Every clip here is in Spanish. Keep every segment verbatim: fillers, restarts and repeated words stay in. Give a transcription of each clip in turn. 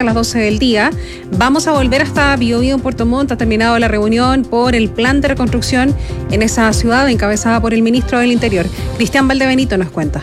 las doce del día. Vamos a volver hasta Biobío en Puerto Montt. Ha terminado la reunión por el plan de reconstrucción en esa ciudad, encabezada por el ministro del Interior. Cristian Valdebenito nos cuenta.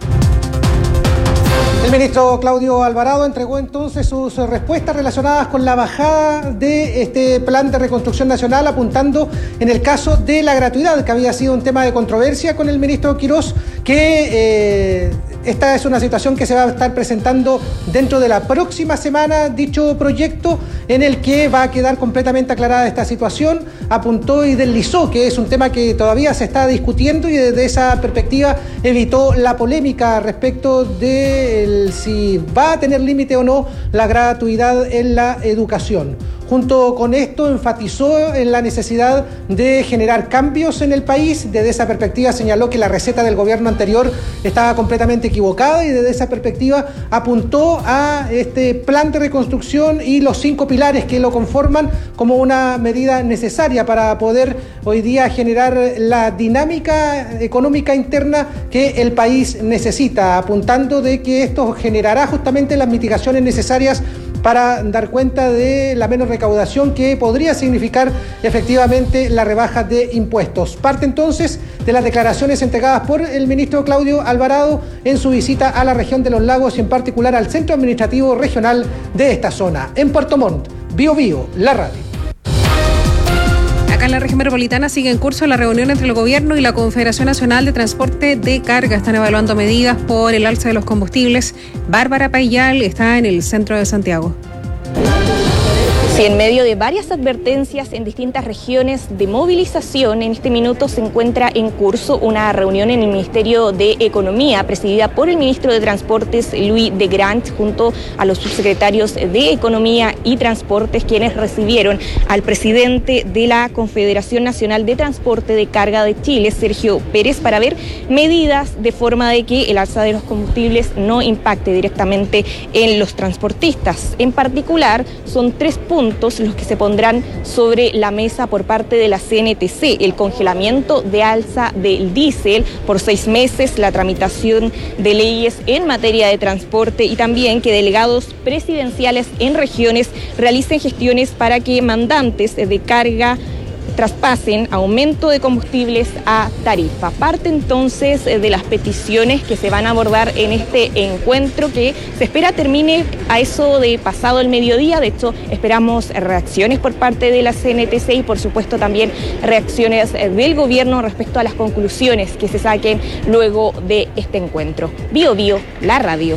El ministro Claudio Alvarado entregó entonces sus respuestas relacionadas con la bajada de este plan de reconstrucción nacional, apuntando en el caso de la gratuidad, que había sido un tema de controversia con el ministro Quirós, que eh, esta es una situación que se va a estar presentando dentro de la próxima semana, dicho proyecto, en el que va a quedar completamente aclarada esta situación. Apuntó y deslizó que es un tema que todavía se está discutiendo, y desde esa perspectiva evitó la polémica respecto de si va a tener límite o no la gratuidad en la educación. Junto con esto enfatizó en la necesidad de generar cambios en el país. Desde esa perspectiva señaló que la receta del gobierno anterior estaba completamente equivocada, y desde esa perspectiva apuntó a este plan de reconstrucción y los cinco pilares que lo conforman como una medida necesaria para poder hoy día generar la dinámica económica interna que el país necesita, apuntando de que esto generará justamente las mitigaciones necesarias para dar cuenta de la menos recaudación que podría significar efectivamente la rebaja de impuestos. Parte entonces de las declaraciones entregadas por el ministro Claudio Alvarado en su visita a la región de los lagos y en particular al centro administrativo regional de esta zona. En Puerto Montt, Biobío, la radio. Acá en la región metropolitana sigue en curso la reunión entre el gobierno y la Confederación Nacional de Transporte de Carga. Están evaluando medidas por el alza de los combustibles. Bárbara Payal está en el centro de Santiago. Sí, en medio de varias advertencias en distintas regiones de movilización, en este minuto se encuentra en curso una reunión en el Ministerio de Economía, presidida por el ministro de Transportes, Louis de Grant, junto a los subsecretarios de Economía y Transportes, quienes recibieron al presidente de la Confederación Nacional de Transporte de Carga de Chile, Sergio Pérez, para ver medidas de forma de que el alza de los combustibles no impacte directamente en los transportistas. En particular, son tres puntos los que se pondrán sobre la mesa por parte de la C N T C: el congelamiento de alza del diésel por seis meses, la tramitación de leyes en materia de transporte y también que delegados presidenciales en regiones realicen gestiones para que mandantes de carga traspasen aumento de combustibles a tarifa. Parte entonces de las peticiones que se van a abordar en este encuentro, que se espera termine a eso de pasado el mediodía. De hecho, esperamos reacciones por parte de la C N T C y por supuesto también reacciones del gobierno respecto a las conclusiones que se saquen luego de este encuentro. Bio Bio, la radio.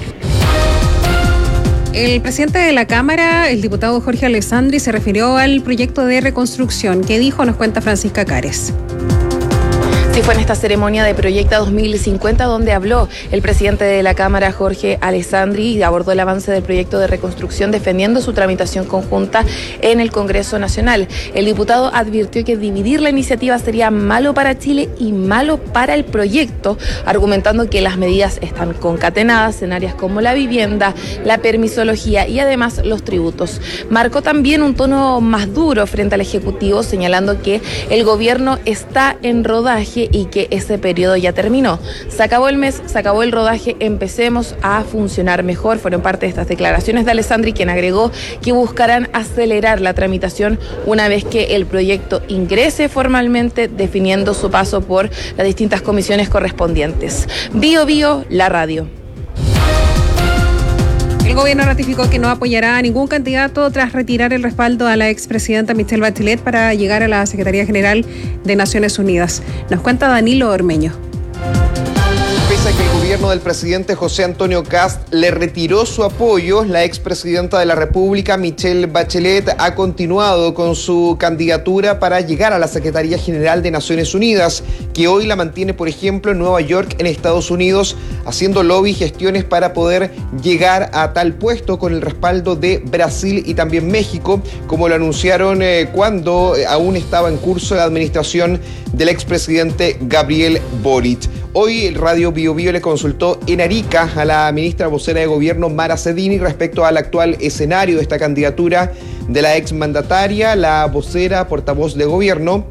El presidente de la Cámara, el diputado Jorge Alessandri, se refirió al proyecto de reconstrucción. ¿Qué dijo? Nos cuenta Francisca Cares. Sí, fue en esta ceremonia de Proyecta dos mil cincuenta donde habló el presidente de la Cámara, Jorge Alessandri, y abordó el avance del proyecto de reconstrucción, defendiendo su tramitación conjunta en el Congreso Nacional. El diputado advirtió que dividir la iniciativa sería malo para Chile y malo para el proyecto, argumentando que las medidas están concatenadas en áreas como la vivienda, la permisología y además los tributos. Marcó también un tono más duro frente al Ejecutivo, señalando que el gobierno está en rodaje y que ese periodo ya terminó. Se acabó el mes, se acabó el rodaje, empecemos a funcionar mejor. Fueron parte de estas declaraciones de Alessandri, quien agregó que buscarán acelerar la tramitación una vez que el proyecto ingrese formalmente, definiendo su paso por las distintas comisiones correspondientes. Bio Bio, la radio. El gobierno ratificó que no apoyará a ningún candidato tras retirar el respaldo a la expresidenta Michelle Bachelet para llegar a la Secretaría General de Naciones Unidas. Nos cuenta Danilo Ormeño. Pese a que el gobierno del presidente José Antonio Kast le retiró su apoyo, la expresidenta de la República, Michelle Bachelet, ha continuado con su candidatura para llegar a la Secretaría General de Naciones Unidas, que hoy la mantiene, por ejemplo, en Nueva York, en Estados Unidos, haciendo lobby y gestiones para poder llegar a tal puesto con el respaldo de Brasil y también México, como lo anunciaron eh, cuando aún estaba en curso la administración del expresidente Gabriel Boric. Hoy el Radio Bio Bio le consultó en Arica a la ministra vocera de Gobierno, Mara Cedini, respecto al actual escenario de esta candidatura de la exmandataria. La vocera, portavoz de Gobierno,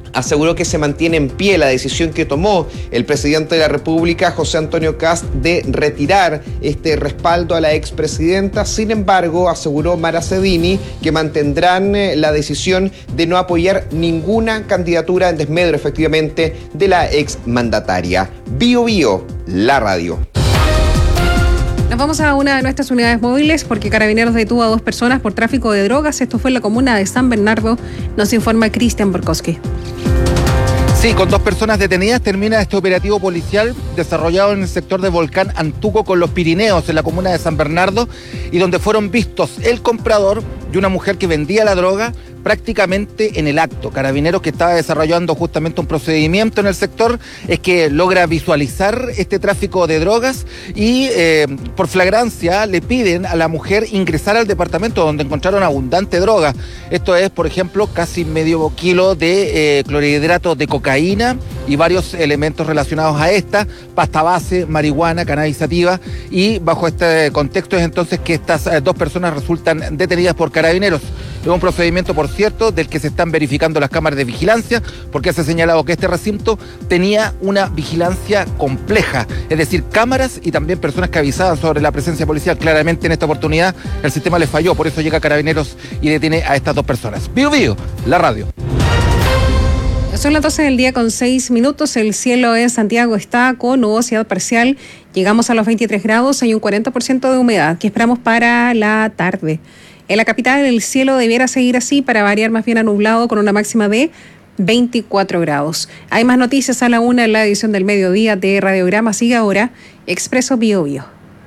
aseguró que se mantiene en pie la decisión que tomó el presidente de la República, José Antonio Kast, de retirar este respaldo a la expresidenta. Sin embargo, aseguró Mara Cedini que mantendrán la decisión de no apoyar ninguna candidatura en desmedro, efectivamente, de la exmandataria. Bio Bio, la radio. Nos vamos a una de nuestras unidades móviles porque Carabineros detuvo a dos personas por tráfico de drogas. Esto fue en la comuna de San Bernardo, nos informa Cristian Borkowski. Sí, con dos personas detenidas termina este operativo policial desarrollado en el sector de Volcán Antuco con los Pirineos, en la comuna de San Bernardo, y donde fueron vistos el comprador y una mujer que vendía la droga prácticamente en el acto. Carabineros, que estaba desarrollando justamente un procedimiento en el sector, es que logra visualizar este tráfico de drogas y eh, por flagrancia le piden a la mujer ingresar al departamento donde encontraron abundante droga. Esto es, por ejemplo, casi medio kilo de eh, clorhidratos de cocaína y varios elementos relacionados a esta, pasta base, marihuana, cannabis sativa, y bajo este contexto es entonces que estas eh, dos personas resultan detenidas por Carabineros. Es un procedimiento, por cierto, del que se están verificando las cámaras de vigilancia, porque se ha señalado que este recinto tenía una vigilancia compleja, es decir, cámaras y también personas que avisaban sobre la presencia policial. Claramente en esta oportunidad el sistema les falló, por eso llega Carabineros y detiene a estas dos personas. Bio Bio, la radio. Son las doce del día con seis minutos. El cielo en Santiago está con nubosidad parcial. Llegamos a los veintitrés grados. Hay un cuarenta por ciento de humedad que esperamos para la tarde. En la capital el cielo debiera seguir así, para variar más bien anublado, con una máxima de veinticuatro grados. Hay más noticias a la una en la edición del mediodía de Radiograma. Sigue ahora Expreso Bio Bio.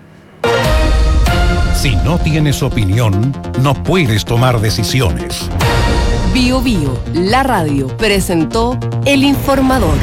Si no tienes opinión, no puedes tomar decisiones. Bio Bio, la radio, presentó El Informador.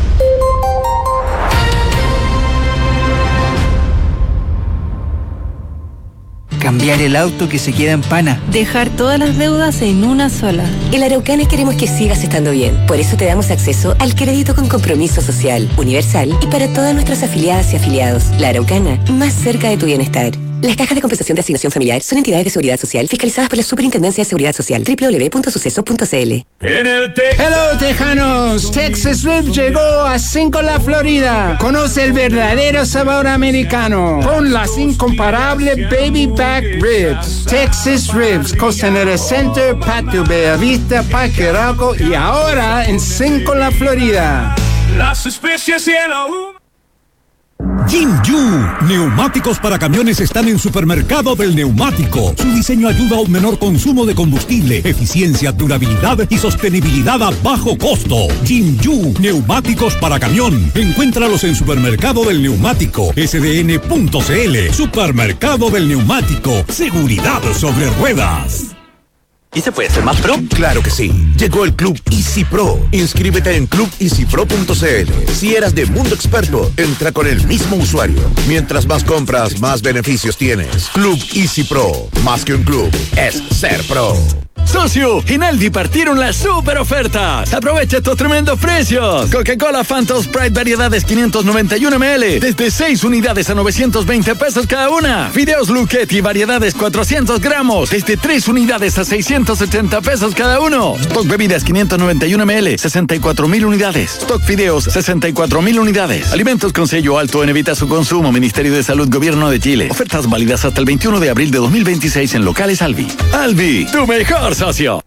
Cambiar el auto que se queda en pana. Dejar todas las deudas en una sola. En Araucana queremos que sigas estando bien. Por eso te damos acceso al crédito con compromiso social, universal y para todas nuestras afiliadas y afiliados. La Araucana, más cerca de tu bienestar. Las cajas de compensación de asignación familiar son entidades de seguridad social fiscalizadas por la Superintendencia de Seguridad Social. doble u doble u doble u punto suceso punto c l. Hello, tejanos. Texas Ribs llegó a Cinco La Florida. Conoce el verdadero sabor americano con las incomparable Baby Back Ribs. Texas Ribs, Costanera Center, Patio Bellavista, Parque Arauco y ahora en Cinco La Florida. Las especies y el aún. Jim Yu, neumáticos para camiones están en Supermercado del Neumático. Su diseño ayuda a un menor consumo de combustible, eficiencia, durabilidad y sostenibilidad a bajo costo. Jim Yu, neumáticos para camión. Encuéntralos en Supermercado del Neumático, s d n punto c l. Supermercado del Neumático, seguridad sobre ruedas. ¿Y se puede ser más pro? Claro que sí. Llegó el Club Easy Pro. Inscríbete en club easy pro punto c l. Si eras de Mundo Experto, entra con el mismo usuario. Mientras más compras, más beneficios tienes. Club Easy Pro. Más que un club, es ser pro. Socio, en Aldi partieron las super ofertas. Aprovecha estos tremendos precios. Coca-Cola Fanta Sprite variedades quinientos noventa y uno mililitros desde seis unidades a novecientos veinte pesos cada una. Fideos Luchetti variedades cuatrocientos gramos desde tres unidades a seiscientos setenta pesos cada uno. Stock bebidas quinientos noventa y uno mililitros, sesenta y cuatro mil unidades. Stock fideos, sesenta y cuatro mil unidades. Alimentos con sello alto en evita su consumo. Ministerio de Salud, Gobierno de Chile. Ofertas válidas hasta el veintiuno de abril de dos mil veintiséis en locales Alvi. Alvi, tu mejor socio.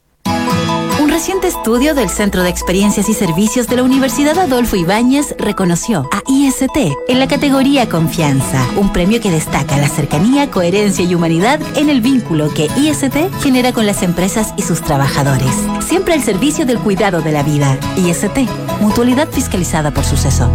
Un reciente estudio del Centro de Experiencias y Servicios de la Universidad Adolfo Ibáñez reconoció a I S T en la categoría Confianza, un premio que destaca la cercanía, coherencia y humanidad en el vínculo que I S T genera con las empresas y sus trabajadores, siempre al servicio del cuidado de la vida. I S T, mutualidad fiscalizada por Suceso.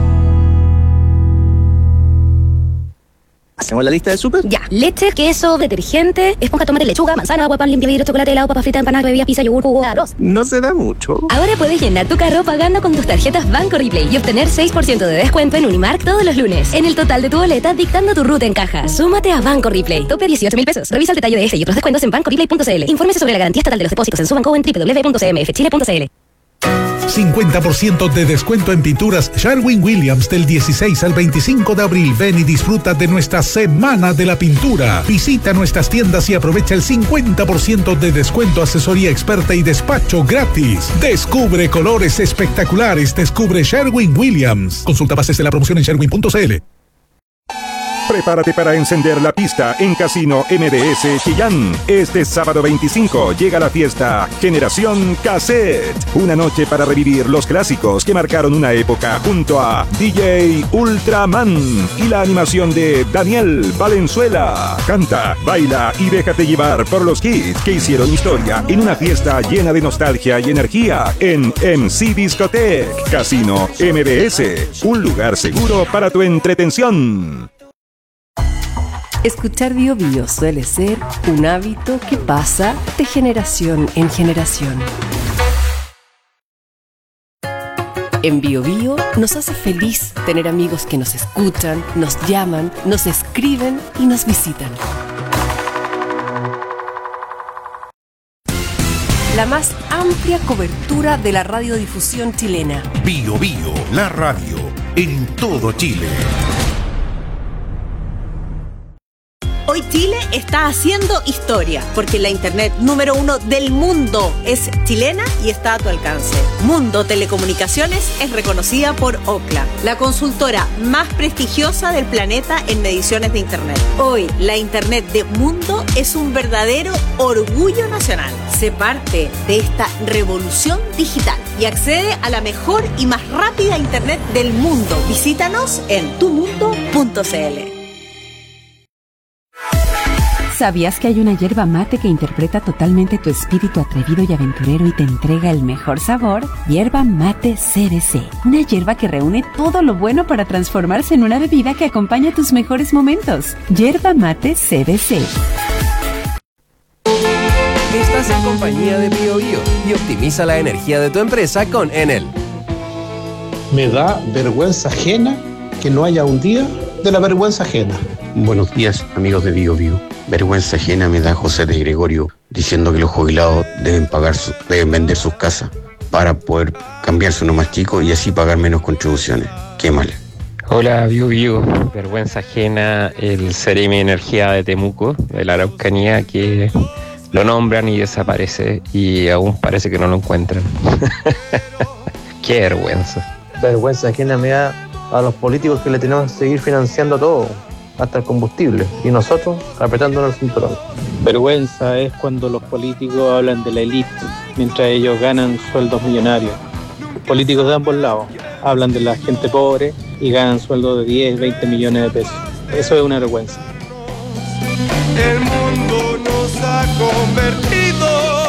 ¿Hacemos la lista del súper? Ya. Leche, queso, detergente, esponja, tomate, lechuga, manzana, agua, pan, limpia vidrio, chocolate, helado, papa frita, empanada, bebida, pizza, yogur, jugo, arroz. No se da mucho. Ahora puedes llenar tu carro pagando con tus tarjetas Banco Replay y obtener seis por ciento de descuento en Unimark todos los lunes. En el total de tu boleta, dictando tu ruta en caja. Súmate a Banco Replay. Tope dieciocho mil pesos. Revisa el detalle de este y otros descuentos en banco replay punto c l. Infórmese sobre la garantía estatal de los depósitos en su banco en doble u doble u doble u punto c m f chile punto c l. cincuenta por ciento de descuento en pinturas Sherwin-Williams del dieciséis al veinticinco de abril. Ven y disfruta de nuestra Semana de la Pintura. Visita nuestras tiendas y aprovecha el cincuenta por ciento de descuento, asesoría experta y despacho gratis. Descubre colores espectaculares. Descubre Sherwin-Williams. Consulta bases de la promoción en sherwin punto c l. Prepárate para encender la pista en Casino M B S Chillán. Este sábado veinticinco llega la fiesta Generación Cassette. Una noche para revivir los clásicos que marcaron una época junto a D J Ultraman y la animación de Daniel Valenzuela. Canta, baila y déjate llevar por los hits que hicieron historia en una fiesta llena de nostalgia y energía en M C Discotech. Casino M B S, un lugar seguro para tu entretención. Escuchar Bio Bio suele ser un hábito que pasa de generación en generación. En Bio Bio nos hace feliz tener amigos que nos escuchan, nos llaman, nos escriben y nos visitan. La más amplia cobertura de la radiodifusión chilena. Bio Bio, la radio en todo Chile. Hoy Chile está haciendo historia, porque la internet número uno del mundo es chilena y está a tu alcance. Mundo Telecomunicaciones es reconocida por Ookla, la consultora más prestigiosa del planeta en mediciones de internet. Hoy, la internet de Mundo es un verdadero orgullo nacional. Sé parte de esta revolución digital y accede a la mejor y más rápida internet del mundo. Visítanos en tu mundo punto c l. ¿Sabías que hay una yerba mate que interpreta totalmente tu espíritu atrevido y aventurero y te entrega el mejor sabor? Yerba Mate C B C. Una yerba que reúne todo lo bueno para transformarse en una bebida que acompaña tus mejores momentos. Yerba Mate C B C. Estás en compañía de Bio Bio y optimiza la energía de tu empresa con Enel. Me da vergüenza ajena que no haya un día de la vergüenza ajena. Buenos días, amigos de Bio Bio. Vergüenza ajena me da José de Gregorio diciendo que los jubilados deben pagar su, deben vender sus casas para poder cambiarse uno más chico y así pagar menos contribuciones. Qué mal. Hola Bio Bio, vergüenza ajena el Seremi Energía de Temuco, de la Araucanía, que lo nombran y desaparece y aún parece que no lo encuentran. Qué vergüenza. Vergüenza ajena me da a los políticos que le tenemos que seguir financiando todo, hasta el combustible, y nosotros apretándonos el cinturón. Vergüenza es cuando los políticos hablan de la élite, mientras ellos ganan sueldos millonarios. Los políticos de ambos lados hablan de la gente pobre y ganan sueldos de diez, veinte millones de pesos. Eso es una vergüenza. El mundo nos ha convertido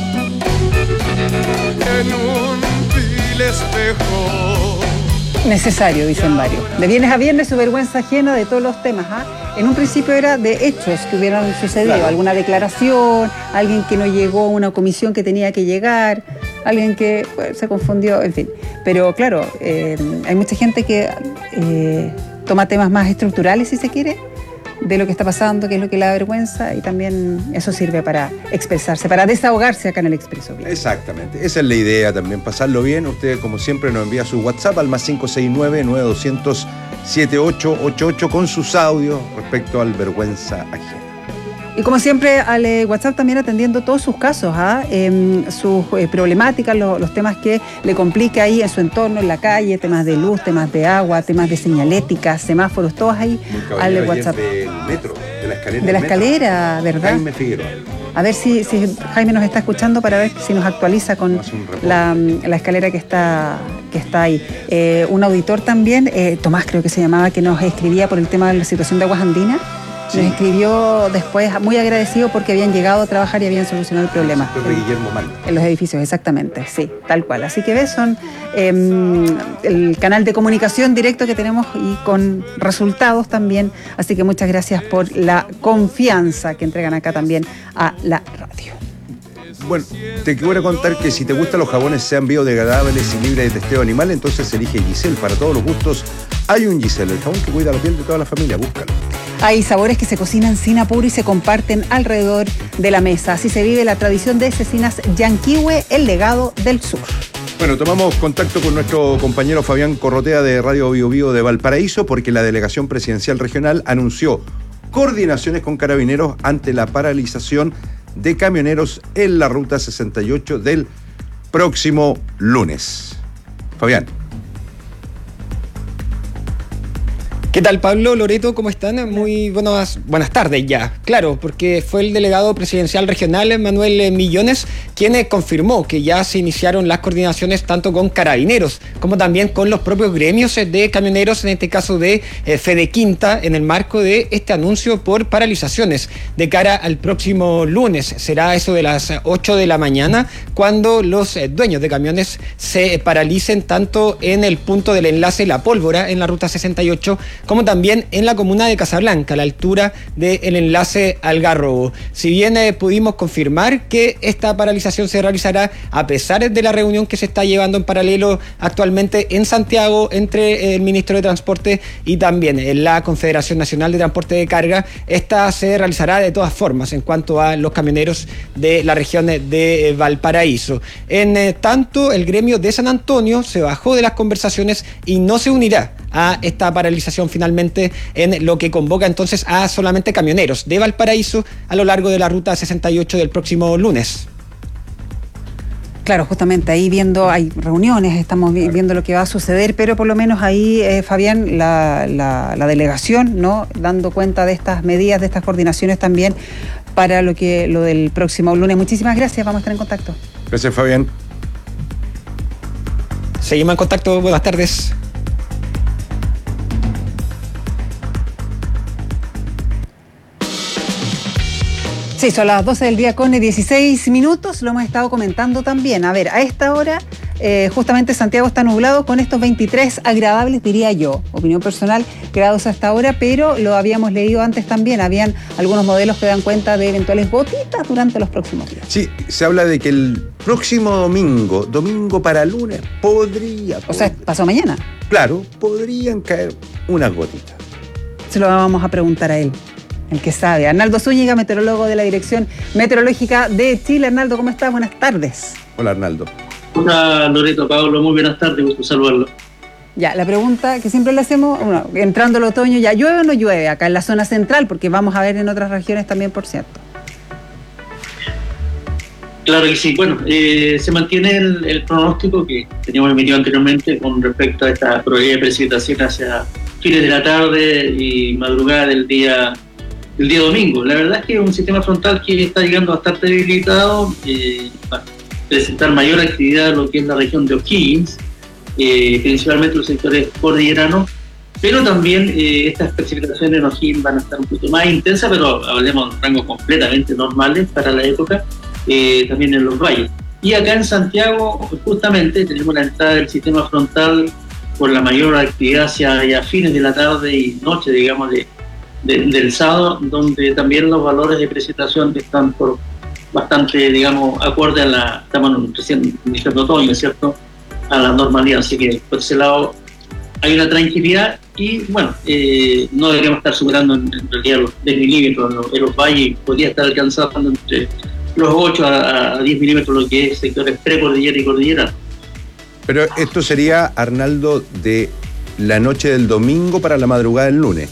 en un vil espejo. Necesario, dicen varios. De viernes a viernes su vergüenza ajena de todos los temas. ¿ah? En un principio era de hechos que hubieran sucedido, claro. Alguna declaración, alguien que no llegó a una comisión que tenía que llegar, alguien que pues, se confundió, en fin. Pero claro, eh, hay mucha gente que eh, toma temas más estructurales, si se quiere, de lo que está pasando, que es lo que le da vergüenza, y también eso sirve para expresarse, para desahogarse acá en el Expreso. Bien. Exactamente, esa es la idea también, pasarlo bien. Usted, como siempre, nos envía su WhatsApp al más cinco seis nueve, nueve dos cero cero, siete ocho ocho ocho con sus audios respecto al vergüenza ajena. Y como siempre, al eh, WhatsApp también atendiendo todos sus casos, ¿ah? eh, sus eh, problemáticas, lo, los temas que le complica ahí en su entorno, en la calle, temas de luz, temas de agua, temas de señalética, semáforos, todos ahí al WhatsApp. Del metro, de la escalera. De la escalera, ¿verdad? Jaime Figueroa. A ver si, si Jaime nos está escuchando para ver si nos actualiza con la, la escalera que está, que está ahí. Eh, un auditor también, eh, Tomás creo que se llamaba, que nos escribía por el tema de la situación de Aguas Andinas. Sí. Nos escribió después muy agradecido porque habían llegado a trabajar y habían solucionado el problema. De Guillermo Mal. En los edificios, exactamente, sí, tal cual. Así que ves, son eh, el canal de comunicación directo que tenemos y con resultados también. Así que muchas gracias por la confianza que entregan acá también a la radio. Bueno, te quiero contar que si te gustan los jabones sean biodegradables y libres de testeo animal, entonces elige Giselle. Para todos los gustos hay un Giselle, el jabón que cuida la piel de toda la familia, búscalo. Hay sabores que se cocinan sin apuro y se comparten alrededor de la mesa. Así se vive la tradición de Cecinas Yanquihue, el legado del sur. Bueno, tomamos contacto con nuestro compañero Fabián Corrotea de Radio Bio Bio de Valparaíso porque la Delegación Presidencial Regional anunció coordinaciones con Carabineros ante la paralización de camioneros en la Ruta sesenta y ocho del próximo lunes. Fabián. ¿Qué tal, Pablo, Loreto? ¿Cómo están? Muy buenas, buenas tardes ya. Claro, porque fue el delegado presidencial regional, Manuel Millones, quien confirmó que ya se iniciaron las coordinaciones tanto con Carabineros como también con los propios gremios de camioneros, en este caso de eh, Fede Quinta, en el marco de este anuncio por paralizaciones de cara al próximo lunes. Será eso de las ocho de la mañana cuando los eh, dueños de camiones se paralicen tanto en el punto del enlace La Pólvora en la Ruta sesenta y ocho como también en la comuna de Casablanca, a la altura del enlace Algarrobo. Si bien eh, pudimos confirmar que esta paralización se realizará a pesar de la reunión que se está llevando en paralelo actualmente en Santiago entre el ministro de Transporte y también en la Confederación Nacional de Transporte de Carga, esta se realizará de todas formas en cuanto a los camioneros de la región de Valparaíso. En eh, tanto, el gremio de San Antonio se bajó de las conversaciones y no se unirá a esta paralización finalmente, en lo que convoca entonces a solamente camioneros de Valparaíso a lo largo de la Ruta sesenta y ocho del próximo lunes. Claro, justamente ahí viendo, hay reuniones, estamos vi- viendo lo que va a suceder, pero por lo menos ahí, eh, Fabián, la, la, la delegación, ¿no?, dando cuenta de estas medidas, de estas coordinaciones también para lo que lo del próximo lunes. Muchísimas gracias, vamos a estar en contacto. Gracias, Fabián. Seguimos en contacto, buenas tardes. Sí, son las doce del día con dieciséis minutos, lo hemos estado comentando también. A ver, a esta hora, eh, justamente Santiago está nublado con estos veintitrés agradables, diría yo, opinión personal, grados hasta ahora, pero lo habíamos leído antes también, habían algunos modelos que dan cuenta de eventuales gotitas durante los próximos días. Sí, se habla de que el próximo domingo, domingo para lunes, podría... O sea, pasó mañana. Claro, podrían caer unas gotitas. Se lo vamos a preguntar a él. El que sabe. Arnaldo Zúñiga, meteorólogo de la Dirección Meteorológica de Chile. Arnaldo, ¿cómo estás? Buenas tardes. Hola, Arnaldo. Hola, Loreto, Pablo, muy buenas tardes, gusto saludarlo. Ya, la pregunta que siempre le hacemos, bueno, entrando el otoño, ¿ya llueve o no llueve acá en la zona central? Porque vamos a ver en otras regiones también, por cierto. Claro que sí. Bueno, eh, se mantiene el, el pronóstico que teníamos emitido anteriormente con respecto a esta probabilidad de precipitación hacia fines de la tarde y madrugada del día el día domingo. La verdad es que es un sistema frontal que está llegando bastante debilitado, eh, para presentar mayor actividad en lo que es la región de O'Higgins, eh, principalmente los sectores cordilleranos, pero también eh, estas precipitaciones en O'Higgins van a estar un poquito más intensas, pero hablemos de rangos completamente normales para la época, eh, también en los valles. Y acá en Santiago, justamente, tenemos la entrada del sistema frontal por la mayor actividad hacia, hacia fines de la tarde y noche, digamos, de De, del sábado, donde también los valores de precipitación están por bastante, digamos, acorde a la, estamos recién iniciando otoño, ¿cierto?, a la normalidad. Así que por ese lado hay una tranquilidad y, bueno, eh, no deberíamos estar superando en, en realidad los diez milímetros en los, en los valles, podría estar alcanzando entre los ocho a, a diez milímetros lo que es sectores precordillera y cordillera. Pero esto sería, Arnaldo, de la noche del domingo para la madrugada del lunes.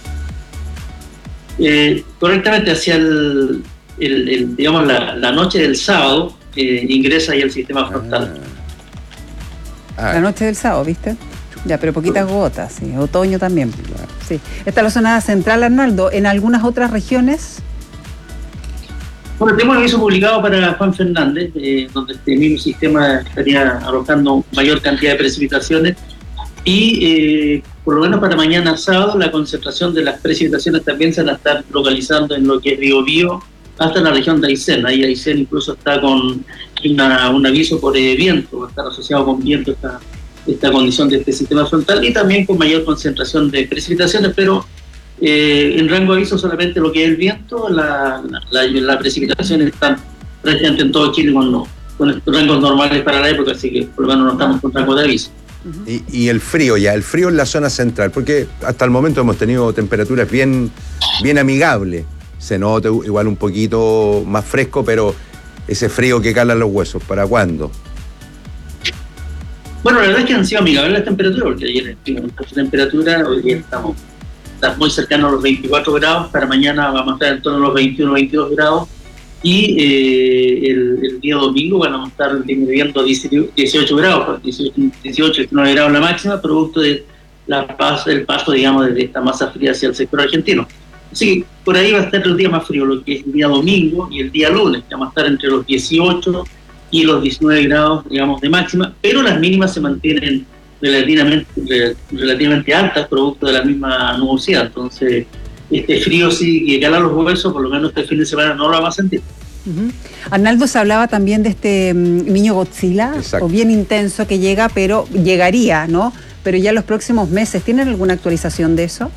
Eh, correctamente, hacia el, el, el, digamos la, la noche del sábado eh, ingresa ahí el sistema frontal. Ah. Ah. La noche del sábado, ¿viste? Ya, pero poquitas gotas, sí. Otoño también. Sí. Esta es la zona central, Arnaldo. ¿En algunas otras regiones? Bueno, tenemos un aviso publicado para Juan Fernández, eh, donde este mismo sistema estaría arrojando mayor cantidad de precipitaciones. Y eh, por lo menos para mañana sábado la concentración de las precipitaciones también se van a estar localizando en lo que es Biobío hasta la región de Aysén. Ahí Aysén incluso está con una, un aviso por eh, viento, va a estar asociado con viento esta, esta condición de este sistema frontal y también con mayor concentración de precipitaciones, pero eh, en rango de aviso solamente lo que es el viento, la, la, la precipitación está prácticamente en todo Chile con, lo, con estos rangos normales para la época, así que por lo menos no estamos con rango de aviso. Y, y el frío ya, el frío en la zona central, porque hasta el momento hemos tenido temperaturas bien, bien amigables. Se nota igual un poquito más fresco, pero ese frío que cala los huesos, ¿para cuándo? Bueno, la verdad es que han sido amigables las temperaturas, porque ayer estuvimos en esta temperatura, hoy día estamos, estamos muy cercanos a los veinticuatro grados, para mañana vamos a estar en torno a los veintiuno, veintidós grados, y eh, el, el día domingo van a estar viviendo dieciocho grados, dieciocho, diecinueve grados la máxima, producto de la paz, el paso, digamos, de esta masa fría hacia el sector argentino. Así que por ahí va a estar el día más frío, lo que es el día domingo y el día lunes, que vamos a estar entre los dieciocho y los diecinueve grados, digamos, de máxima, pero las mínimas se mantienen relativamente, relativamente altas, producto de la misma nubosidad. Entonces, este frío sí que cala los huesos, por lo menos este fin de semana no lo vamos a sentir. Uh-huh. Arnaldo, se hablaba también de este um, niño Godzilla, Exacto. o bien intenso que llega, pero llegaría, ¿no? Pero ya en los próximos meses, ¿tienen alguna actualización de eso?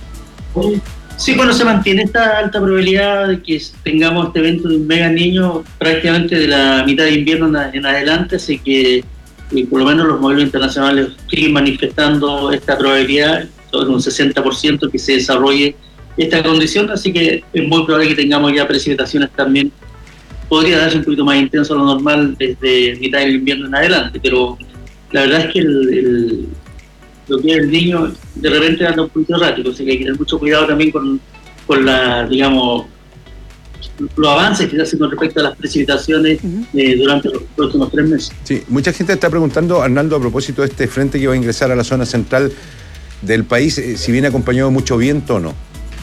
Sí, bueno, se mantiene esta alta probabilidad de que tengamos este evento de un mega niño prácticamente de la mitad de invierno en, en adelante, así que eh, por lo menos los modelos internacionales siguen manifestando esta probabilidad, sobre un sesenta por ciento que se desarrolle esta condición, así que es muy probable que tengamos ya precipitaciones también. Podría darse un poquito más intenso a lo normal desde mitad del invierno en adelante, pero la verdad es que el, el, lo que es el niño de repente anda un poquito errático, así que hay que tener mucho cuidado también con, con la, digamos, los avances que se hacen con respecto a las precipitaciones eh, durante los próximos tres meses. Sí, mucha gente está preguntando, Arnaldo, a propósito de este frente que va a ingresar a la zona central del país, eh, si viene acompañado de mucho viento o no.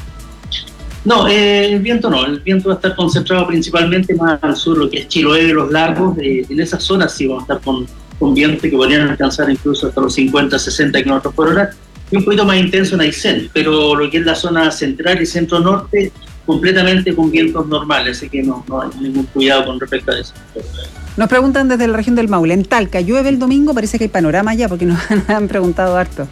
No, eh, el viento no, el viento va a estar concentrado principalmente más al sur, lo que es Chiloé, los lagos, eh, en esas zonas sí vamos a estar con, con vientos que podrían alcanzar incluso hasta los cincuenta, sesenta kilómetros por hora, y un poquito más intenso en Aysén, pero lo que es la zona central y centro-norte, completamente con vientos normales, así que no, no hay ningún cuidado con respecto a eso. Nos preguntan desde la región del Maule, en Talca, ¿llueve el domingo? Parece que hay panorama ya, porque nos han preguntado harto.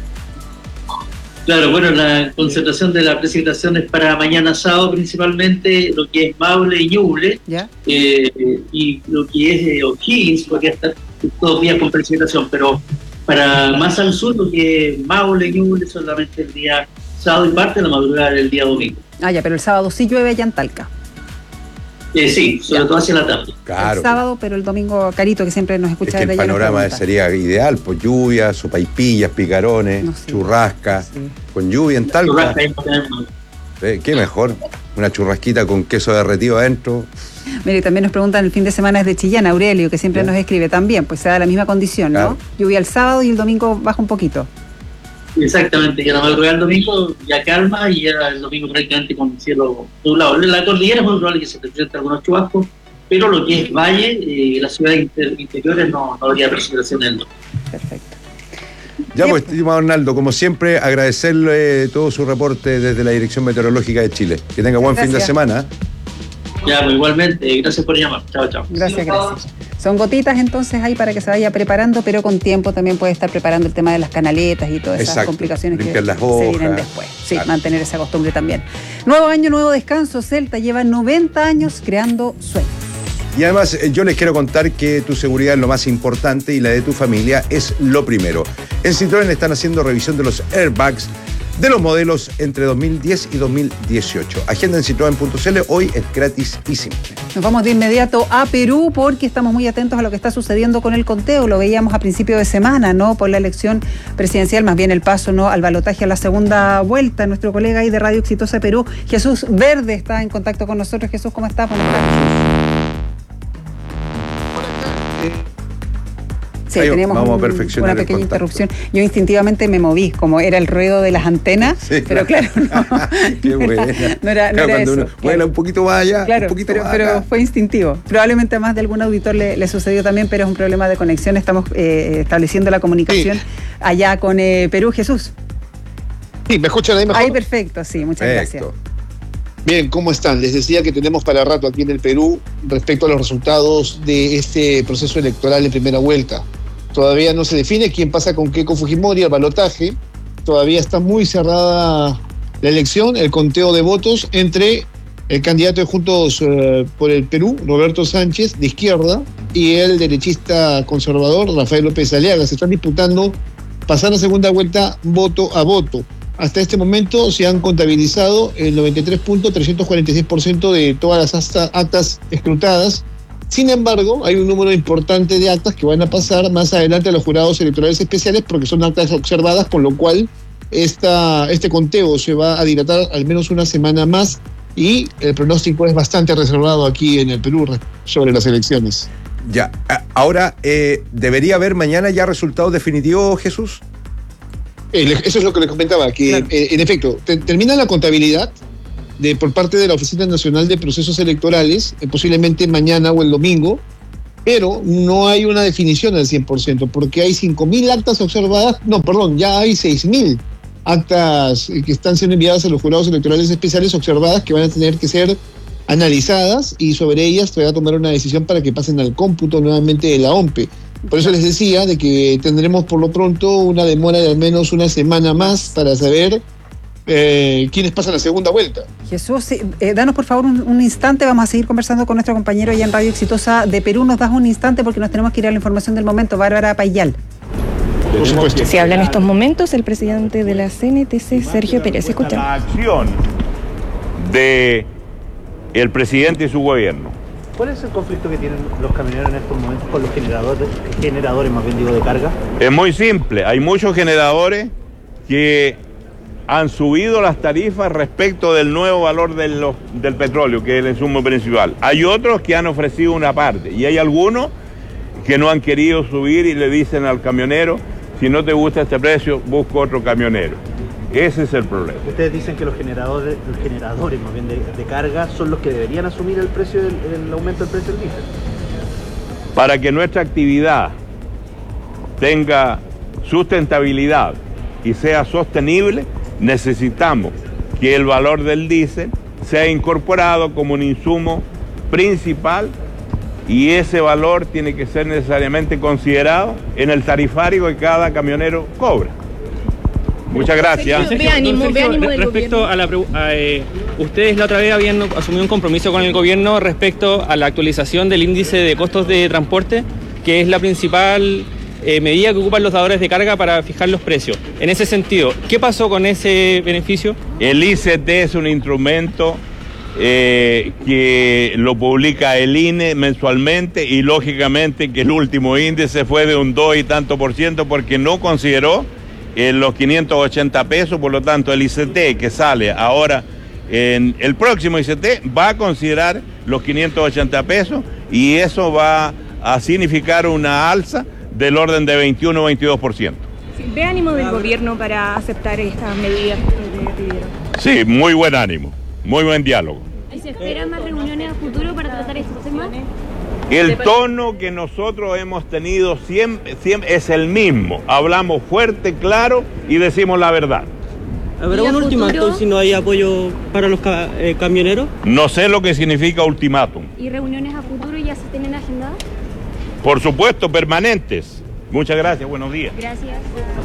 Claro, bueno, la concentración de la precipitación es para mañana sábado principalmente, lo que es Maule y Ñuble, eh, y lo que es eh, O'Higgins, podría estar todos días con precipitación, pero para más al sur, lo que es Maule y Ñuble solamente el día sábado y parte de la madrugada del día domingo. Ah, ya, pero el sábado sí llueve allá en Talca. Eh, sí, sobre ya. todo hacia la tarde. Claro. El sábado, pero el domingo, Carito, que siempre nos escucha es que desde el allá. panorama sería ideal, pues lluvia, sopaipillas, picarones, no sé, churrasca, sí. Con lluvia en Talca. Eh, qué mejor, una churrasquita con queso derretido adentro. Mire, también nos preguntan el fin de semana desde Chillán, Aurelio, que siempre ¿Ya? nos escribe también, pues se da la misma condición, ¿no? Claro. Lluvia el sábado y el domingo baja un poquito. Exactamente, ya la madrugada del domingo ya calma y ya el domingo prácticamente con cielo nublado. La cordillera es muy probable que se presenten algunos chubascos, pero lo que es valle y eh, las ciudades inter interiores no, no habría precipitación en el domingo. Perfecto. Ya pues, estimado Arnaldo, como siempre, agradecerle todo su reporte desde la Dirección Meteorológica de Chile. Que tenga buen gracias. Fin de semana. Ya, pues igualmente, gracias por llamar. Chao, chao. Gracias, gracias. Son gotitas entonces ahí para que se vaya preparando, pero con tiempo también puede estar preparando el tema de las canaletas y todas esas Exacto. complicaciones Limpiar que las hojas. se vienen después. Sí, claro. Mantener esa costumbre también. Nuevo año, nuevo descanso. Celta lleva noventa años creando sueños. Y además yo les quiero contar que tu seguridad es lo más importante y la de tu familia es lo primero. En Citroën están haciendo revisión de los airbags de los modelos entre dos mil diez y dos mil dieciocho. Agenda en citroen punto c l, hoy es gratis y simple. Nos vamos de inmediato a Perú porque estamos muy atentos a lo que está sucediendo con el conteo. Lo veíamos a principio de semana, ¿no? Por la elección presidencial, más bien el paso, ¿no?, al balotaje a la segunda vuelta. Nuestro colega ahí de Radio Exitosa Perú, Jesús Verde, está en contacto con nosotros. Jesús, ¿cómo estás? Buenas tardes. Sí, tenemos vamos un, a perfeccionar una pequeña interrupción. Yo instintivamente me moví, como era el ruido de las antenas, sí, pero claro, claro no, Qué buena. no era, no claro, era eso. Uno, claro. Vuela un poquito más allá, claro, un poquito pero, más pero acá. Fue instintivo. Probablemente a más de algún auditor le, le sucedió también, pero es un problema de conexión. Estamos eh, estableciendo la comunicación sí. allá con eh, Perú. Jesús. Sí, ¿me escuchan ahí mejor? Ahí perfecto, sí, muchas perfecto. gracias. Bien, ¿cómo están? Les decía que tenemos para rato aquí en el Perú respecto a los resultados de este proceso electoral en primera vuelta. Todavía no se define quién pasa con Keiko Fujimori al balotaje. Todavía está muy cerrada la elección, el conteo de votos entre el candidato de Juntos eh, por el Perú, Roberto Sánchez, de izquierda, y el derechista conservador, Rafael López Aliaga. Se están disputando pasar a segunda vuelta voto a voto. Hasta este momento se han contabilizado el noventa y tres punto trescientos cuarenta y seis por ciento de todas las actas escrutadas Sin embargo, hay un número importante de actas que van a pasar más adelante a los jurados electorales especiales porque son actas observadas, con lo cual esta, este conteo se va a dilatar al menos una semana más y el pronóstico es bastante reservado aquí en el Perú sobre las elecciones. Ya, ahora, eh, ¿debería haber mañana ya resultados definitivos, Jesús? Eh, eso es lo que les comentaba, que claro. eh, en efecto, te, termina la contabilidad de por parte de la Oficina Nacional de Procesos Electorales, eh, posiblemente mañana o el domingo, pero no hay una definición al cien por ciento, porque hay cinco mil actas observadas, no, perdón, ya hay seis mil actas que están siendo enviadas a los jurados electorales especiales observadas que van a tener que ser analizadas y sobre ellas se va a tomar una decisión para que pasen al cómputo nuevamente de la O M P E. Por eso les decía de que tendremos por lo pronto una demora de al menos una semana más para saber eh, quiénes pasan la segunda vuelta. Jesús, eh, danos por favor un, un instante, vamos a seguir conversando con nuestro compañero allá en Radio Exitosa de Perú. Nos das un instante porque nos tenemos que ir a la información del momento. Bárbara Payal. Por supuesto. Se habla en estos momentos el presidente de la C N T C, Sergio Pérez. Escucha. La acción de el presidente y su gobierno. ¿Cuál es el conflicto que tienen los camioneros en estos momentos con los generadores, generadores más bien digo, de carga? Es muy simple. Hay muchos generadores que han subido las tarifas respecto del nuevo valor de los, del petróleo, que es el insumo principal. Hay otros que han ofrecido una parte y hay algunos que no han querido subir y le dicen al camionero, si no te gusta este precio, busca otro camionero. Ese es el problema. Ustedes dicen que los generadores, los generadores más bien de, de carga son los que deberían asumir el precio del el aumento del precio del diésel. Para que nuestra actividad tenga sustentabilidad y sea sostenible, necesitamos que el valor del diésel sea incorporado como un insumo principal y ese valor tiene que ser necesariamente considerado en el tarifario que cada camionero cobra. Muchas gracias. Sergio, ánimo, Sergio, ánimo respecto a la a, eh, ustedes la otra vez habían asumido un compromiso con el gobierno respecto a la actualización del índice de costos de transporte, que es la principal eh, medida que ocupan los dadores de carga para fijar los precios. En ese sentido, ¿qué pasó con ese beneficio? El I C T es un instrumento eh, que lo publica el I N E mensualmente y lógicamente que el último índice fue de un dos y tanto por ciento porque no consideró en los quinientos ochenta pesos, por lo tanto el I C T que sale ahora en el próximo I C T va a considerar los quinientos ochenta pesos y eso va a significar una alza del orden de veintiuno o veintidós por ciento. Sí, ¿ve ánimo del gobierno para aceptar estas medidas que pidieron? Sí, muy buen ánimo, muy buen diálogo. ¿Y se esperan más reuniones a futuro para tratar estos temas? El tono que nosotros hemos tenido siempre, siempre es el mismo. Hablamos fuerte, claro y decimos la verdad. ¿Habrá un ultimátum si no hay apoyo para los ca eh, camioneros? No sé lo que significa ultimátum. ¿Y reuniones a futuro ya se tienen agendadas? Por supuesto, permanentes. Muchas gracias, buenos días. Gracias.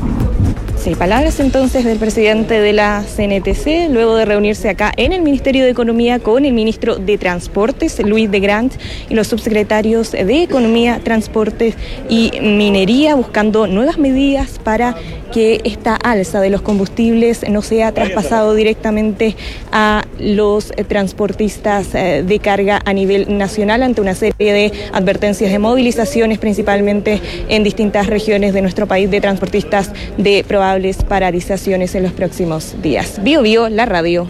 Sí, palabras entonces del presidente de la C N T C, luego de reunirse acá en el Ministerio de Economía con el ministro de Transportes, Luis de Grant, y los subsecretarios de Economía, Transportes y Minería, buscando nuevas medidas para que esta alza de los combustibles no sea traspasado directamente a los transportistas de carga a nivel nacional ante una serie de advertencias de movilizaciones, principalmente en distintas regiones de nuestro país, de transportistas de probables paralizaciones en los próximos días. Bio Bio, la radio.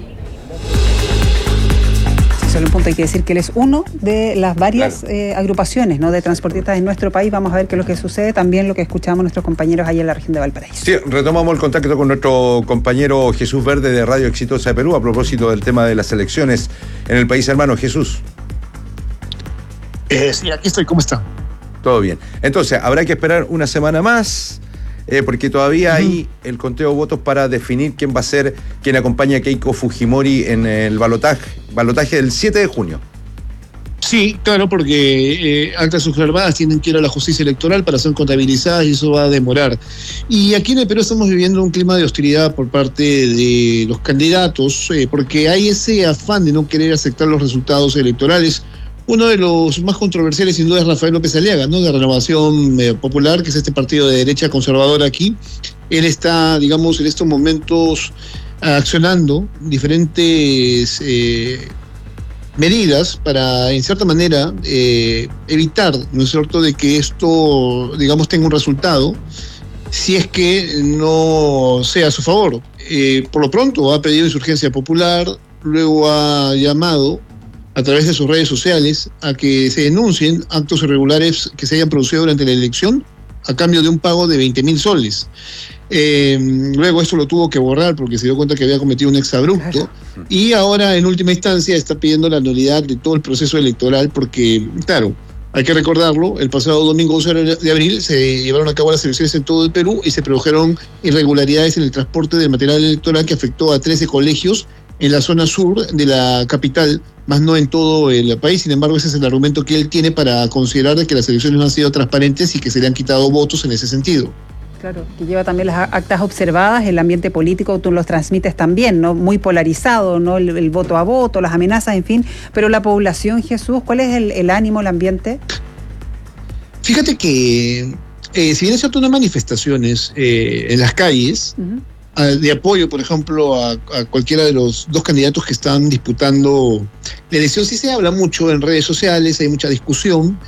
Solo un punto, hay que decir que él es uno de las varias claro. eh, agrupaciones, ¿no?, de transportistas en nuestro país. Vamos a ver qué es lo que sucede, también lo que escuchamos nuestros compañeros allá en la región de Valparaíso. Sí, retomamos el contacto con nuestro compañero Jesús Verde de Radio Exitosa de Perú a propósito del tema de las elecciones en el país hermano. Jesús. Eh, sí, aquí estoy, ¿cómo está? Todo bien. Entonces, habrá que esperar una semana más, eh, porque todavía uh-huh. hay el conteo de votos para definir quién va a ser quien acompaña a Keiko Fujimori en el balotaje, balotaje del siete de junio. Sí, claro, porque eh, actas observadas tienen que ir a la justicia electoral para ser contabilizadas y eso va a demorar. Y aquí en el Perú estamos viviendo un clima de hostilidad por parte de los candidatos, eh, porque hay ese afán de no querer aceptar los resultados electorales. Uno de los más controversiales sin duda es Rafael López Aliaga, ¿no?, de Renovación eh, Popular, que es este partido de derecha conservadora aquí. Él está, digamos, en estos momentos accionando diferentes... Eh, medidas para, en cierta manera, eh, evitar, ¿no es cierto?, de que esto, digamos, tenga un resultado, si es que no sea a su favor. Eh, por lo pronto ha pedido insurgencia popular, luego ha llamado a través de sus redes sociales a que se denuncien actos irregulares que se hayan producido durante la elección a cambio de un pago de veinte mil soles. Eh, luego esto lo tuvo que borrar porque se dio cuenta que había cometido un exabrupto y ahora en última instancia está pidiendo la nulidad de todo el proceso electoral porque, claro, hay que recordarlo, el pasado domingo once de abril se llevaron a cabo las elecciones en todo el Perú y se produjeron irregularidades en el transporte del material electoral que afectó a trece colegios en la zona sur de la capital, más no en todo el país. Sin embargo, ese es el argumento que él tiene para considerar de que las elecciones no han sido transparentes y que se le han quitado votos en ese sentido. Claro, que lleva también las actas observadas, el ambiente político tú los transmites también, ¿no? Muy polarizado, ¿no? El, el voto a voto, las amenazas, en fin. Pero la población, Jesús, ¿cuál es el, el ánimo, el ambiente? Fíjate que, eh, si bien es cierto, no hay manifestaciones eh, en las calles, uh-huh. a, de apoyo, por ejemplo, a, a cualquiera de los dos candidatos que están disputando la elección, sí se habla mucho en redes sociales, hay mucha discusión.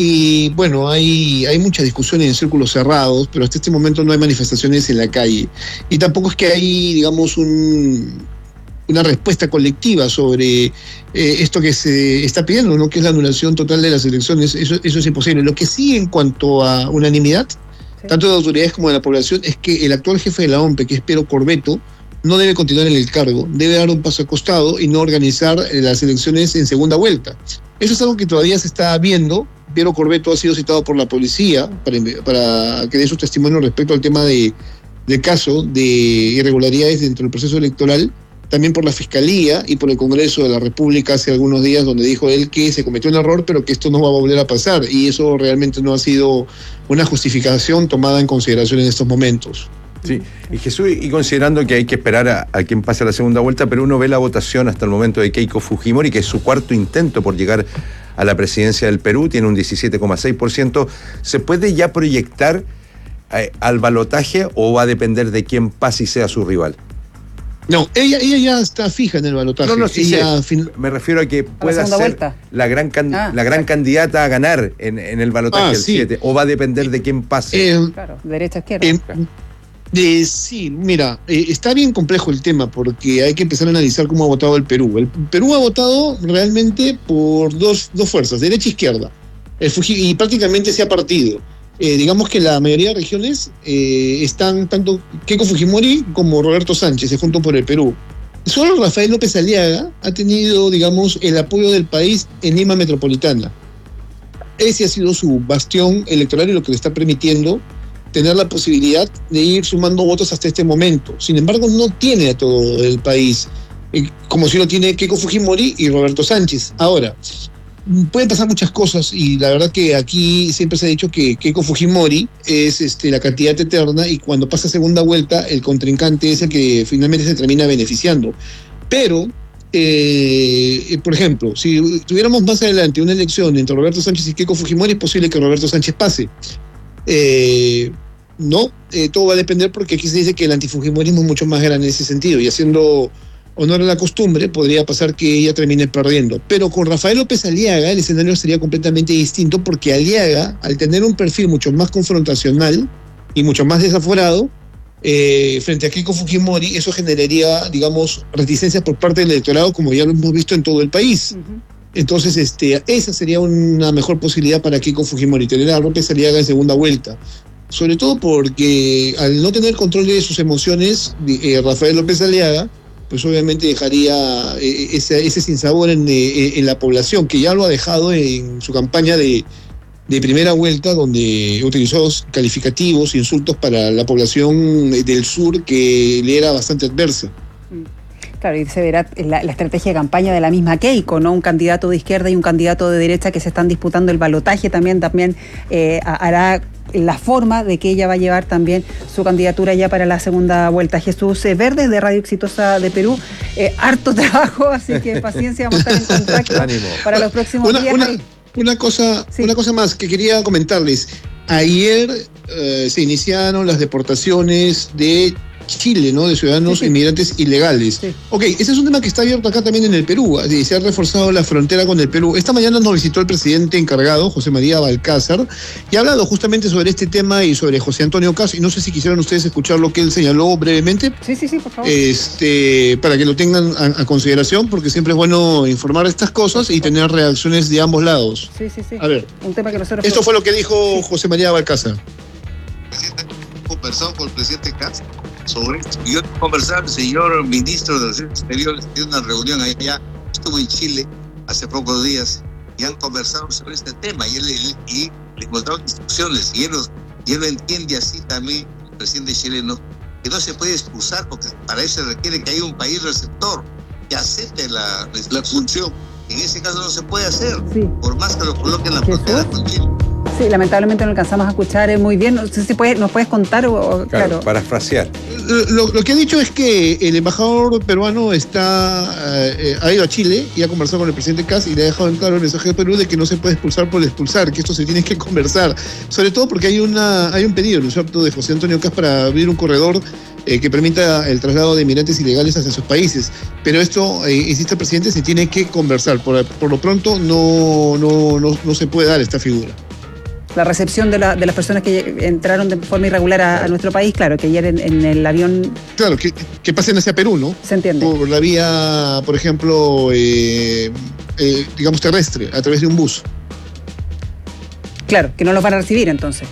Y bueno, hay, hay mucha discusión en círculos cerrados, pero hasta este momento no hay manifestaciones en la calle. Y tampoco es que hay, digamos, un, una respuesta colectiva sobre eh, esto que se está pidiendo, ¿no? Que es la anulación total de las elecciones. Eso, eso es imposible. Lo que sí, en cuanto a unanimidad, sí, tanto de autoridades como de la población, es que el actual jefe de la O M P E, que es Piero Corvetto, no debe continuar en el cargo, debe dar un paso al costado y no organizar las elecciones en segunda vuelta. Eso es algo que todavía se está viendo. Piero Corvetto ha sido citado por la policía para, para que dé su testimonio respecto al tema de, del caso de irregularidades dentro del proceso electoral, también por la Fiscalía y por el Congreso de la República hace algunos días, donde dijo él que se cometió un error, pero que esto no va a volver a pasar, y eso realmente no ha sido una justificación tomada en consideración en estos momentos. Sí, y Jesús, y considerando que hay que esperar a, a quien pase la segunda vuelta, pero uno ve la votación hasta el momento de Keiko Fujimori, que es su cuarto intento por llegar a la presidencia del Perú, tiene un diecisiete coma seis por ciento. ¿Se puede ya proyectar eh, al balotaje o va a depender de quién pase y sea su rival? No, ella, ella ya está fija en el balotaje. No, no, sí, ella sí. Fin... Me refiero a que pueda a ser vuelta. la gran, can... ah, la gran claro. candidata a ganar en, en el balotaje ah, del sí. siete, o va a depender de quién pase. Eh, claro, derecha, izquierda. Eh, Eh, sí, mira, eh, está bien complejo el tema porque hay que empezar a analizar cómo ha votado el Perú. El Perú ha votado realmente por dos, dos fuerzas, derecha e izquierda, el Fuji, y prácticamente se ha partido. Eh, digamos que la mayoría de regiones eh, están tanto Keiko Fujimori como Roberto Sánchez, se juntan por el Perú. Solo Rafael López Aliaga ha tenido, digamos, el apoyo del país en Lima Metropolitana. Ese ha sido su bastión electoral y lo que le está permitiendo tener la posibilidad de ir sumando votos hasta este momento. Sin embargo, no tiene a todo el país, eh, como si lo tiene Keiko Fujimori y Roberto Sánchez. Ahora, pueden pasar muchas cosas y la verdad que aquí siempre se ha dicho que Keiko Fujimori es este, la candidata eterna y cuando pasa segunda vuelta el contrincante es el que finalmente se termina beneficiando. Pero, eh, por ejemplo, si tuviéramos más adelante una elección entre Roberto Sánchez y Keiko Fujimori, es posible que Roberto Sánchez pase. Eh, no, eh, todo va a depender porque aquí se dice que el antifujimorismo es mucho más grande en ese sentido y haciendo honor a la costumbre podría pasar que ella termine perdiendo, pero con Rafael López Aliaga el escenario sería completamente distinto porque Aliaga, al tener un perfil mucho más confrontacional y mucho más desaforado eh, frente a Keiko Fujimori, eso generaría, digamos, reticencias por parte del electorado como ya lo hemos visto en todo el país. Uh-huh. Entonces, este, esa sería una mejor posibilidad para Keiko Fujimori, tener a López Aliaga en segunda vuelta. Sobre todo porque al no tener control de sus emociones, eh, Rafael López Aliaga, pues obviamente dejaría eh, ese, ese sinsabor en, eh, en la población, que ya lo ha dejado en su campaña de, de primera vuelta, donde utilizó calificativos, insultos para la población del sur que le era bastante adversa. Claro, y se verá la, la estrategia de campaña de la misma Keiko, ¿no? Un candidato de izquierda y un candidato de derecha que se están disputando el balotaje también, también eh, hará la forma de que ella va a llevar también su candidatura ya para la segunda vuelta. Jesús Verdes, de Radio Exitosa de Perú, eh, harto trabajo, así que paciencia, vamos a estar en contacto Ánimo. Para los próximos una, días. Una, una, cosa, sí. una cosa más que quería comentarles. Ayer eh, se iniciaron las deportaciones de Chile, ¿no? De ciudadanos sí, sí. inmigrantes ilegales. Sí. Ok, ese es un tema que está abierto acá también en el Perú. Se ha reforzado la frontera con el Perú. Esta mañana nos visitó el presidente encargado, José María Balcázar, y ha hablado justamente sobre este tema y sobre José Antonio Caz. Y no sé si quisieran ustedes escuchar lo que él señaló brevemente. Sí, sí, sí, por favor. Este, para que lo tengan a, a consideración, porque siempre es bueno informar estas cosas y tener reacciones de ambos lados. Sí, sí, sí. A ver, un tema que nosotros... Esto fue lo que dijo José María Balcázar. Conversado con el presidente Caz sobre esto. Yo conversaba con el señor ministro de Relaciones Exteriores de una reunión allá, estuvo en Chile hace pocos días y han conversado sobre este tema y él y, y le encontraron instrucciones y él, los, y él lo entiende así también, el presidente chileno, que no se puede expulsar porque para eso se requiere que haya un país receptor que acepte la, la expulsión. En ese caso no se puede hacer, sí. por más que lo coloquen en la frontera con Chile. Sí, lamentablemente no alcanzamos a escuchar muy bien. No sé si puede, nos puedes contar. O, claro, claro, parafrasear. Lo, lo que ha dicho es que el embajador peruano está eh, ha ido a Chile y ha conversado con el presidente Caz y le ha dejado en claro el mensaje de Perú de que no se puede expulsar por expulsar, que esto se tiene que conversar. Sobre todo porque hay una hay un pedido, ¿no es cierto?, de José Antonio Caz para abrir un corredor eh, que permita el traslado de inmigrantes ilegales hacia sus países. Pero esto, eh, insiste el presidente, se tiene que conversar. Por, por lo pronto no, no, no, no se puede dar esta figura. La recepción de, la, de las personas que entraron de forma irregular a, a nuestro país, claro, que ayer en, en el avión... Claro, que, que pasen hacia Perú, ¿no? Se entiende. Por la vía, por ejemplo, eh, eh, digamos terrestre, a través de un bus. Claro, que no los van a recibir entonces.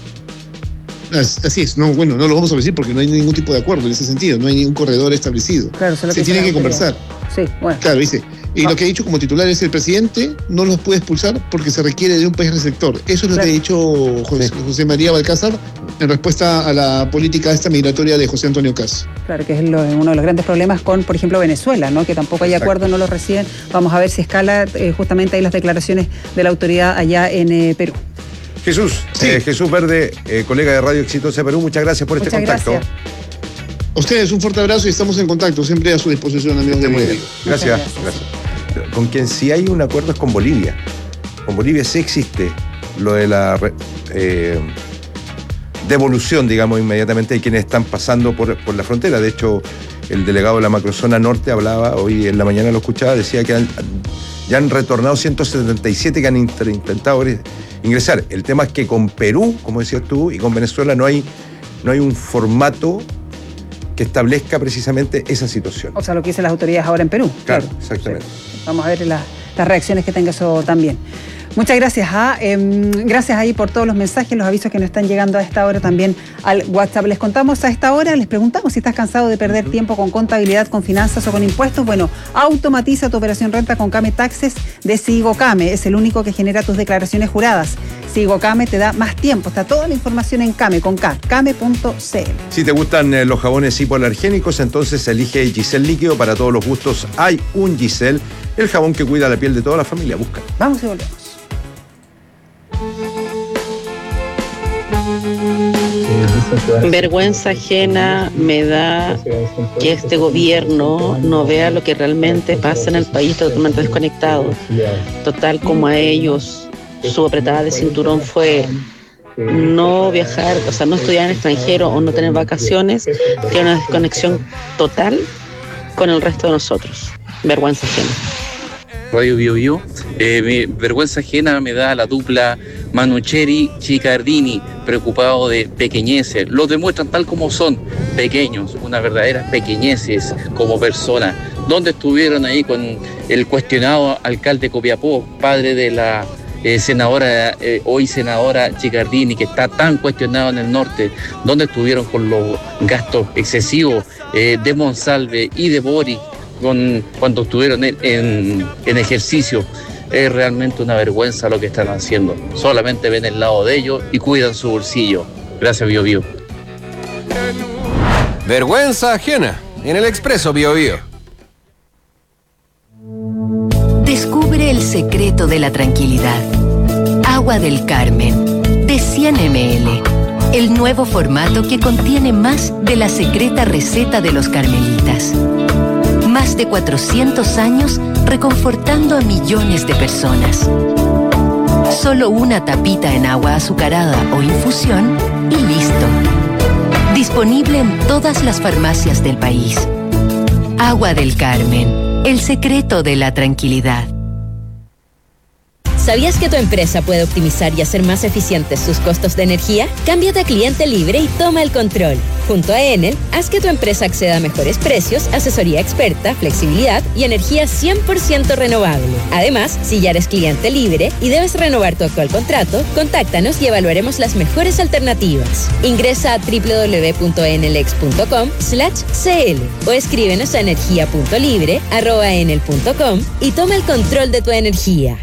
Así es, no, bueno, no lo vamos a decir porque no hay ningún tipo de acuerdo en ese sentido, no hay ningún corredor establecido. Claro, solo se que tiene que conversar. Sí, bueno. Claro, dice. Y ah. lo que ha dicho como titular es el presidente no los puede expulsar porque se requiere de un país receptor. Eso es lo claro. que ha dicho José, sí. José María Balcázar en respuesta a la política esta migratoria de José Antonio Caz. Claro, que es lo, uno de los grandes problemas con, por ejemplo, Venezuela, ¿no? Que tampoco hay acuerdo, no los reciben. Vamos a ver si escala eh, justamente ahí las declaraciones de la autoridad allá en eh, Perú. Jesús, sí. eh, Jesús Verde, eh, colega de Radio Exitosa Perú, muchas gracias por muchas este contacto. Gracias. A ustedes un fuerte abrazo y estamos en contacto, siempre a su disposición, amigos de Muy bien. Gracias, gracias. gracias. Con quien sí hay un acuerdo es con Bolivia. Con Bolivia sí existe lo de la eh, devolución, digamos, inmediatamente de quienes están pasando por, por la frontera. De hecho, el delegado de la macrozona norte hablaba, hoy en la mañana lo escuchaba, decía que han, ya han retornado ciento setenta y siete que han intentado ingresar. El tema es que con Perú, como decías tú, y con Venezuela no hay, no hay un formato que establezca precisamente esa situación. O sea, lo que dicen las autoridades ahora en Perú. Claro, claro. Exactamente. Sí. Vamos a ver la, las reacciones que tenga eso también. Muchas gracias. ¿ah? Eh, gracias ahí por todos los mensajes, los avisos que nos están llegando a esta hora también al WhatsApp. Les contamos a esta hora, les preguntamos si estás cansado de perder uh-huh. tiempo con contabilidad, con finanzas o con impuestos. Bueno, automatiza tu operación renta con Came Taxes de Sigocame. Es el único que genera tus declaraciones juradas. Sigocame te da más tiempo. Está toda la información en Came, con K, came punto c l. Si te gustan eh, los jabones hipoalergénicos, entonces elige Giselle líquido. Para todos los gustos hay un Giselle, el jabón que cuida la piel de toda la familia. Busca. Vamos y volvemos. Vergüenza ajena me da que este gobierno no vea lo que realmente pasa en el país, totalmente desconectado. Total, como a ellos su apretada de cinturón fue no viajar, o sea, no estudiar en el extranjero o no tener vacaciones, tiene una desconexión total con el resto de nosotros. Vergüenza ajena. Radio Bio Bio, eh, mi vergüenza ajena me da la dupla Manucheri Chicardini, preocupado de pequeñeces. Los demuestran tal como son, pequeños, unas verdaderas pequeñeces como personas. ¿Dónde estuvieron ahí con el cuestionado alcalde Copiapó, padre de la eh, senadora, eh, hoy senadora Chicardini, que está tan cuestionado en el norte? ¿Dónde estuvieron con los gastos excesivos eh, de Monsalve y de Boric? Con, cuando estuvieron en, en, en ejercicio? Es realmente una vergüenza lo que están haciendo. Solamente ven el lado de ellos y cuidan su bolsillo. Gracias, Bio Bio. Vergüenza ajena en el Expreso Bio Bio. Descubre el secreto de la tranquilidad. Agua del Carmen, de cien mililitros. El nuevo formato que contiene más de la secreta receta de los carmelitas. Más de cuatrocientos años reconfortando a millones de personas. Solo una tapita en agua azucarada o infusión y listo. Disponible en todas las farmacias del país. Agua del Carmen, el secreto de la tranquilidad. ¿Sabías que tu empresa puede optimizar y hacer más eficientes sus costos de energía? Cámbiate a Cliente Libre y toma el control. Junto a Enel, haz que tu empresa acceda a mejores precios, asesoría experta, flexibilidad y energía cien por ciento renovable. Además, si ya eres cliente libre y debes renovar tu actual contrato, contáctanos y evaluaremos las mejores alternativas. Ingresa a doble u doble u doble u punto enelex punto com slash c l o escríbenos a energía punto libre arroba enel punto com y toma el control de tu energía.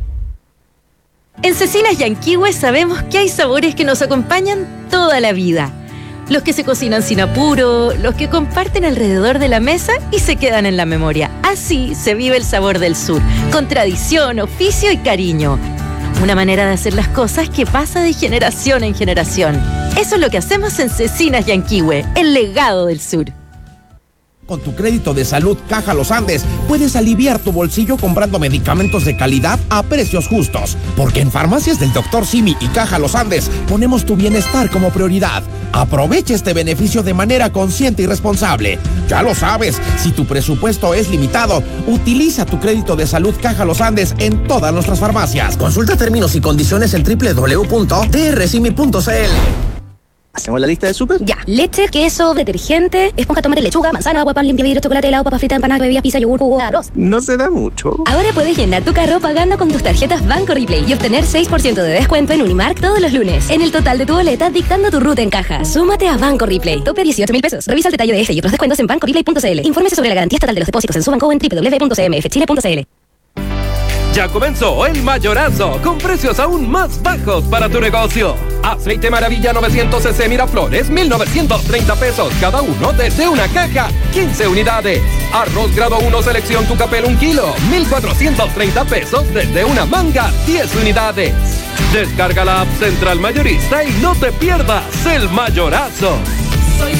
En Cecinas Yanquihue sabemos que hay sabores que nos acompañan toda la vida. Los que se cocinan sin apuro, los que comparten alrededor de la mesa y se quedan en la memoria. Así se vive el sabor del sur, con tradición, oficio y cariño. Una manera de hacer las cosas que pasa de generación en generación. Eso es lo que hacemos en Cecinas Yanquihue, el legado del sur. Con tu crédito de salud Caja Los Andes, puedes aliviar tu bolsillo comprando medicamentos de calidad a precios justos. Porque en Farmacias del doctor Simi y Caja Los Andes ponemos tu bienestar como prioridad. Aprovecha este beneficio de manera consciente y responsable. Ya lo sabes, si tu presupuesto es limitado, utiliza tu crédito de salud Caja Los Andes en todas nuestras farmacias. Consulta términos y condiciones en doble u doble u doble u punto t r simi punto c l. ¿Hacemos la lista de súper? Ya. Leche, queso, detergente, esponja, tomate, lechuga, manzana, agua, pan, limpia vidrio, chocolate, helado, papa frita, empanada, bebida, pizza, yogur, jugo, arroz. No se da mucho. Ahora puedes llenar tu carro pagando con tus tarjetas Banco Replay y obtener seis por ciento de descuento en Unimark todos los lunes. En el total de tu boleta, dictando tu ruta en caja. Súmate a Banco Replay. Tope dieciocho mil pesos. Revisa el detalle de este y otros descuentos en banco replay punto c l. Infórmese sobre la garantía estatal de los depósitos en su banco en doble u doble u doble u punto c m f chile punto c l. Ya comenzó el Mayorazo, con precios aún más bajos para tu negocio. Aceite Maravilla novecientos cc Miraflores, mil novecientos treinta pesos cada uno desde una caja, quince unidades. Arroz grado uno Selección Tucapel un kilo, mil cuatrocientos treinta pesos desde una manga, diez unidades. Descarga la app Central Mayorista y no te pierdas el Mayorazo. Soy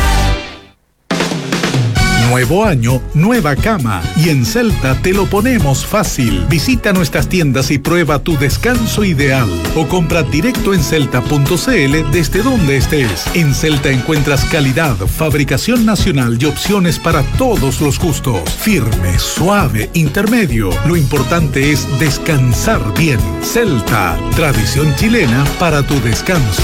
Nuevo año, nueva cama. Y en Celta te lo ponemos fácil. Visita nuestras tiendas y prueba tu descanso ideal. O compra directo en celta punto c l desde donde estés. En Celta encuentras calidad, fabricación nacional y opciones para todos los gustos. Firme, suave, intermedio. Lo importante es descansar bien. Celta, tradición chilena para tu descanso.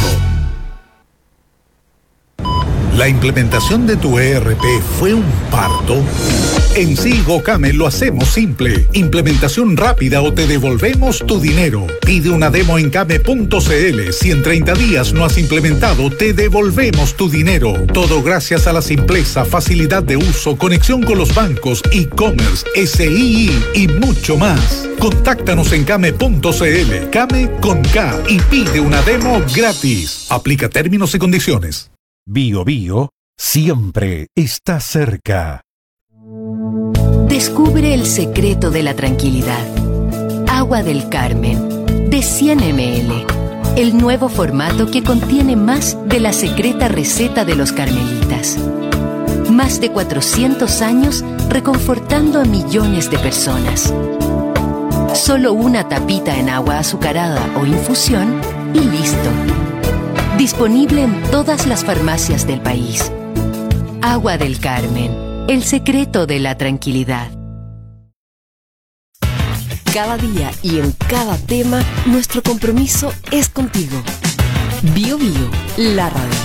¿La implementación de tu E R P fue un parto? En Sigocame lo hacemos simple. Implementación rápida o te devolvemos tu dinero. Pide una demo en came punto c l. Si en treinta días no has implementado, te devolvemos tu dinero. Todo gracias a la simpleza, facilidad de uso, conexión con los bancos, e-commerce, S I I y mucho más. Contáctanos en came punto c l. Came con K y pide una demo gratis. Aplica términos y condiciones. Bio Bio siempre está cerca. Descubre el secreto de la tranquilidad. Agua del Carmen, de cien mililitros. El nuevo formato que contiene más de la secreta receta de los carmelitas. Más de cuatrocientos años reconfortando a millones de personas. Solo una tapita en agua azucarada o infusión y listo. Disponible en todas las farmacias del país. Agua del Carmen, el secreto de la tranquilidad. Cada día y en cada tema, nuestro compromiso es contigo. Bio Bio, la radio.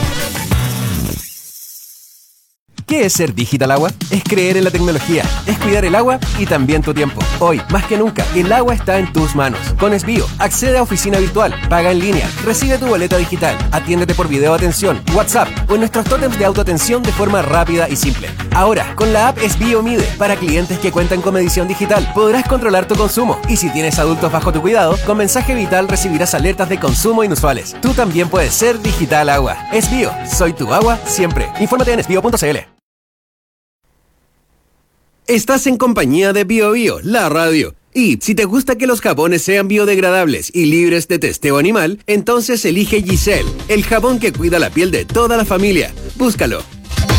¿Qué es ser Digital Agua? Es creer en la tecnología, es cuidar el agua y también tu tiempo. Hoy, más que nunca, el agua está en tus manos. Con Esbio, accede a oficina virtual, paga en línea, recibe tu boleta digital, atiéndete por video atención, WhatsApp o en nuestros tótems de autoatención de forma rápida y simple. Ahora, con la app Esbio Mide, para clientes que cuentan con medición digital, podrás controlar tu consumo. Y si tienes adultos bajo tu cuidado, con mensaje vital recibirás alertas de consumo inusuales. Tú también puedes ser Digital Agua. Esbio, soy tu agua siempre. Infórmate en esbio punto c l. Estás en compañía de Bio Bio, la radio. Y si te gusta que los jabones sean biodegradables y libres de testeo animal, entonces elige Giselle, el jabón que cuida la piel de toda la familia. Búscalo.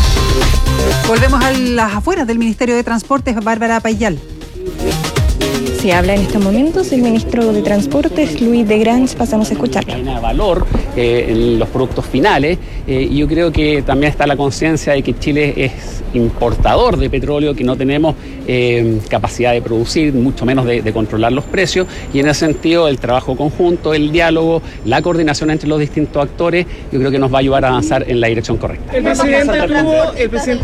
Volvemos a las afueras del Ministerio de Transportes, Bárbara Payal. Sí, habla en estos momentos el ministro de Transportes, Luis de Grange. Pasamos a escucharlo. Hay un valor eh, en los productos finales eh, y yo creo que también está la conciencia de que Chile es importador de petróleo, que no tenemos eh, capacidad de producir, mucho menos de, de controlar los precios, y en ese sentido el trabajo conjunto, el diálogo, la coordinación entre los distintos actores, yo creo que nos va a ayudar a avanzar en la dirección correcta. El presidente tuvo, el presidente...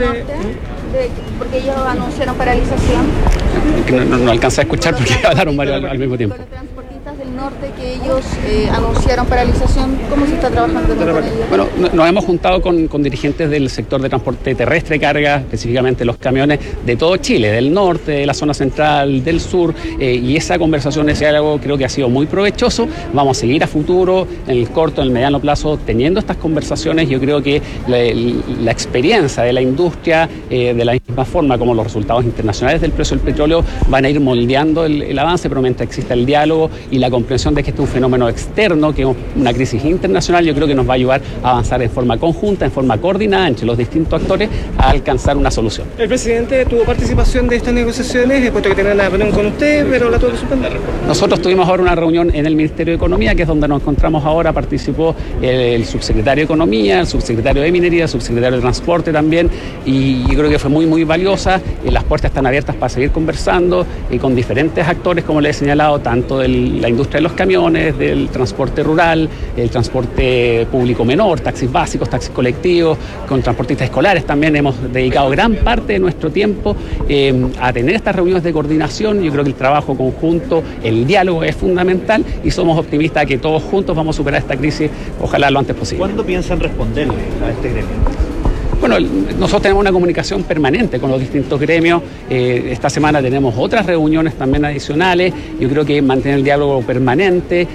Porque ellos anunciaron paralización. No, no, no alcancé a escuchar porque hablaron varios al, al mismo tiempo. Los transportistas del norte que ellos eh, anunciaron paralización, ¿cómo se está trabajando con ellos? Bueno, nos hemos juntado con, con dirigentes del sector de transporte terrestre carga, específicamente los camiones de todo Chile, del norte, de la zona central, del sur, eh, y esa conversación, ese diálogo creo que ha sido muy provechoso. Vamos a seguir a futuro, en el corto, en el mediano plazo, teniendo estas conversaciones. Yo creo que la, la experiencia de la industria, eh, de la misma forma como los resultados internacionales del precio del petróleo, van a ir moldeando el, el avance, pero mientras exista el diálogo y la comprensión de que este es un fenómeno externo, que es una crisis internacional, yo creo que nos va a ayudar a avanzar en forma conjunta, en forma coordinada entre los distintos actores a alcanzar una solución. El presidente tuvo participación de estas negociaciones, puesto que tenía una reunión con usted, pero la tuvo que suspender. Nosotros tuvimos ahora una reunión en el Ministerio de Economía, que es donde nos encontramos ahora. Participó el, el subsecretario de Economía, el subsecretario de Minería, el subsecretario de Transporte también, y yo creo que fue muy, muy valiosa. Eh, las puertas están abiertas para seguir conversando y con diferentes actores, como les he señalado, tanto de la industria de los camiones, del transporte rural, el transporte público menor, taxis básicos, taxis colectivos, con transportistas escolares también. Hemos dedicado gran parte de nuestro tiempo eh, a tener estas reuniones de coordinación. Yo creo que el trabajo conjunto, el diálogo es fundamental y somos optimistas de que todos juntos vamos a superar esta crisis, ojalá lo antes posible. ¿Cuándo piensan responderle a este gremio? Bueno, nosotros tenemos una comunicación permanente con los distintos gremios. Eh, esta semana tenemos otras reuniones también adicionales. Yo creo que mantener el diálogo permanente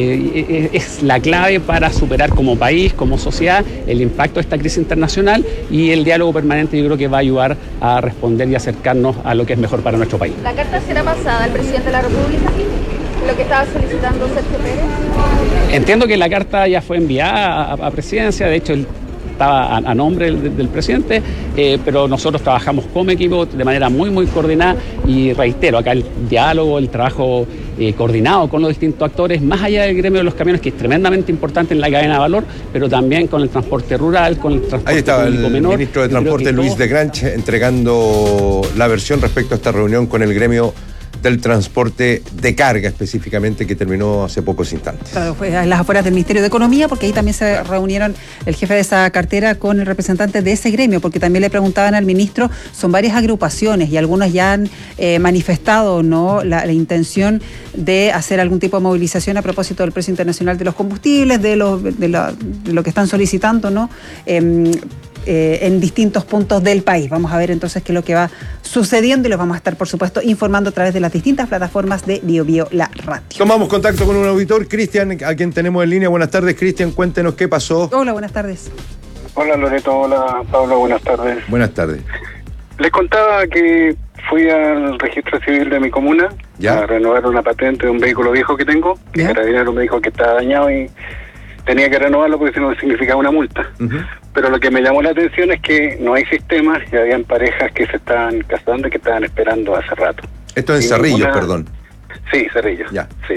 eh, es la clave para superar como país, como sociedad, el impacto de esta crisis internacional, y el diálogo permanente yo creo que va a ayudar a responder y acercarnos a lo que es mejor para nuestro país. ¿La carta será pasada al presidente de la República? Lo que estaba solicitando Sergio Pérez. Entiendo que la carta ya fue enviada a, a presidencia, de hecho el estaba a, a nombre del, del presidente, eh, pero nosotros trabajamos como equipo de manera muy, muy coordinada, y reitero, acá el diálogo, el trabajo eh, coordinado con los distintos actores, más allá del gremio de los camiones, que es tremendamente importante en la cadena de valor, pero también con el transporte rural, con el transporte Ahí estaba el menor. ministro de Transporte, Luis de Grange, entregando la versión respecto a esta reunión con el gremio del transporte de carga específicamente, que terminó hace pocos instantes. Claro, fue a las afueras del Ministerio de Economía, porque ahí también se reunieron el jefe de esa cartera con el representante de ese gremio, porque también le preguntaban al ministro, son varias agrupaciones y algunas ya han eh, manifestado no la, la intención de hacer algún tipo de movilización a propósito del precio internacional de los combustibles, de lo, de la, de lo que están solicitando, ¿no? Eh, Eh, en distintos puntos del país. Vamos a ver entonces qué es lo que va sucediendo y los vamos a estar, por supuesto, informando a través de las distintas plataformas de Bio Bio La Radio. Tomamos contacto con un auditor, Cristian, a quien tenemos en línea. Buenas tardes, Cristian, cuéntenos qué pasó. Hola, buenas tardes. Hola, Loreto, hola, Pablo, buenas tardes. Buenas tardes. Les contaba que fui al registro civil de mi comuna ¿Ya? a renovar una patente de un vehículo viejo que tengo, que el carabinero me dijo que estaba dañado y tenía que renovarlo porque si no significaba una multa. Uh-huh. Pero lo que me llamó la atención es que no hay sistemas y habían parejas que se estaban casando y que estaban esperando hace rato. Esto es en Cerrillos, ninguna... perdón. Sí, Cerrillos. Ya. Sí.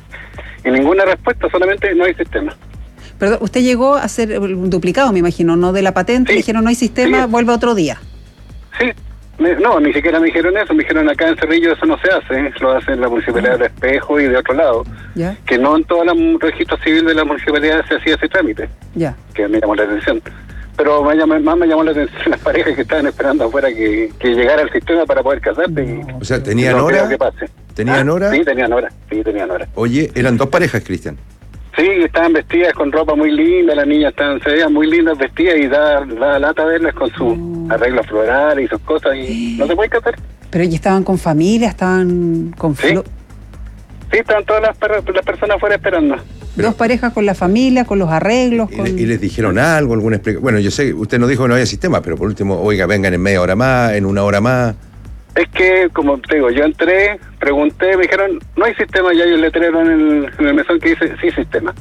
Y ninguna respuesta, solamente no hay sistema. Perdón, usted llegó a hacer un duplicado, me imagino, ¿no? De la patente, sí. Dijeron no hay sistema, sí. Vuelve otro día. Sí. No, ni siquiera me dijeron eso, me dijeron acá en Cerrillo eso no se hace, lo hacen la Municipalidad de Espejo y de otro lado. ¿Ya? Que no en todo el registro civil de la municipalidad se hacía ese trámite. Ya. Que me llamó la atención. Pero me llamó, más me llamó la atención las parejas que estaban esperando afuera que, que llegara el sistema para poder casarse. Y, o sea, ¿tenían no hora? Que pase. ¿Tenían ¿Ah? hora? Sí, tenían hora, sí, tenían hora. Oye, eran dos parejas, Cristian. Sí, estaban vestidas con ropa muy linda, las niñas estaban, se veían muy lindas vestidas y da la lata verlas con sus oh. arreglos florales y sus cosas y no se puede casar. Pero ellos estaban con familia, estaban con... Sí, flo- sí estaban todas las, per- las personas afuera esperando. Pero, dos parejas con la familia, con los arreglos. Y, con... le, y les dijeron algo, alguna explicación. Bueno, yo sé, usted nos dijo que no había sistema, pero por último, oiga, vengan en media hora más, en una hora más. Es que, como te digo, yo entré, pregunté, me dijeron, no hay sistema, y hay un letrero en el, en el mesón que dice, sí, sistema.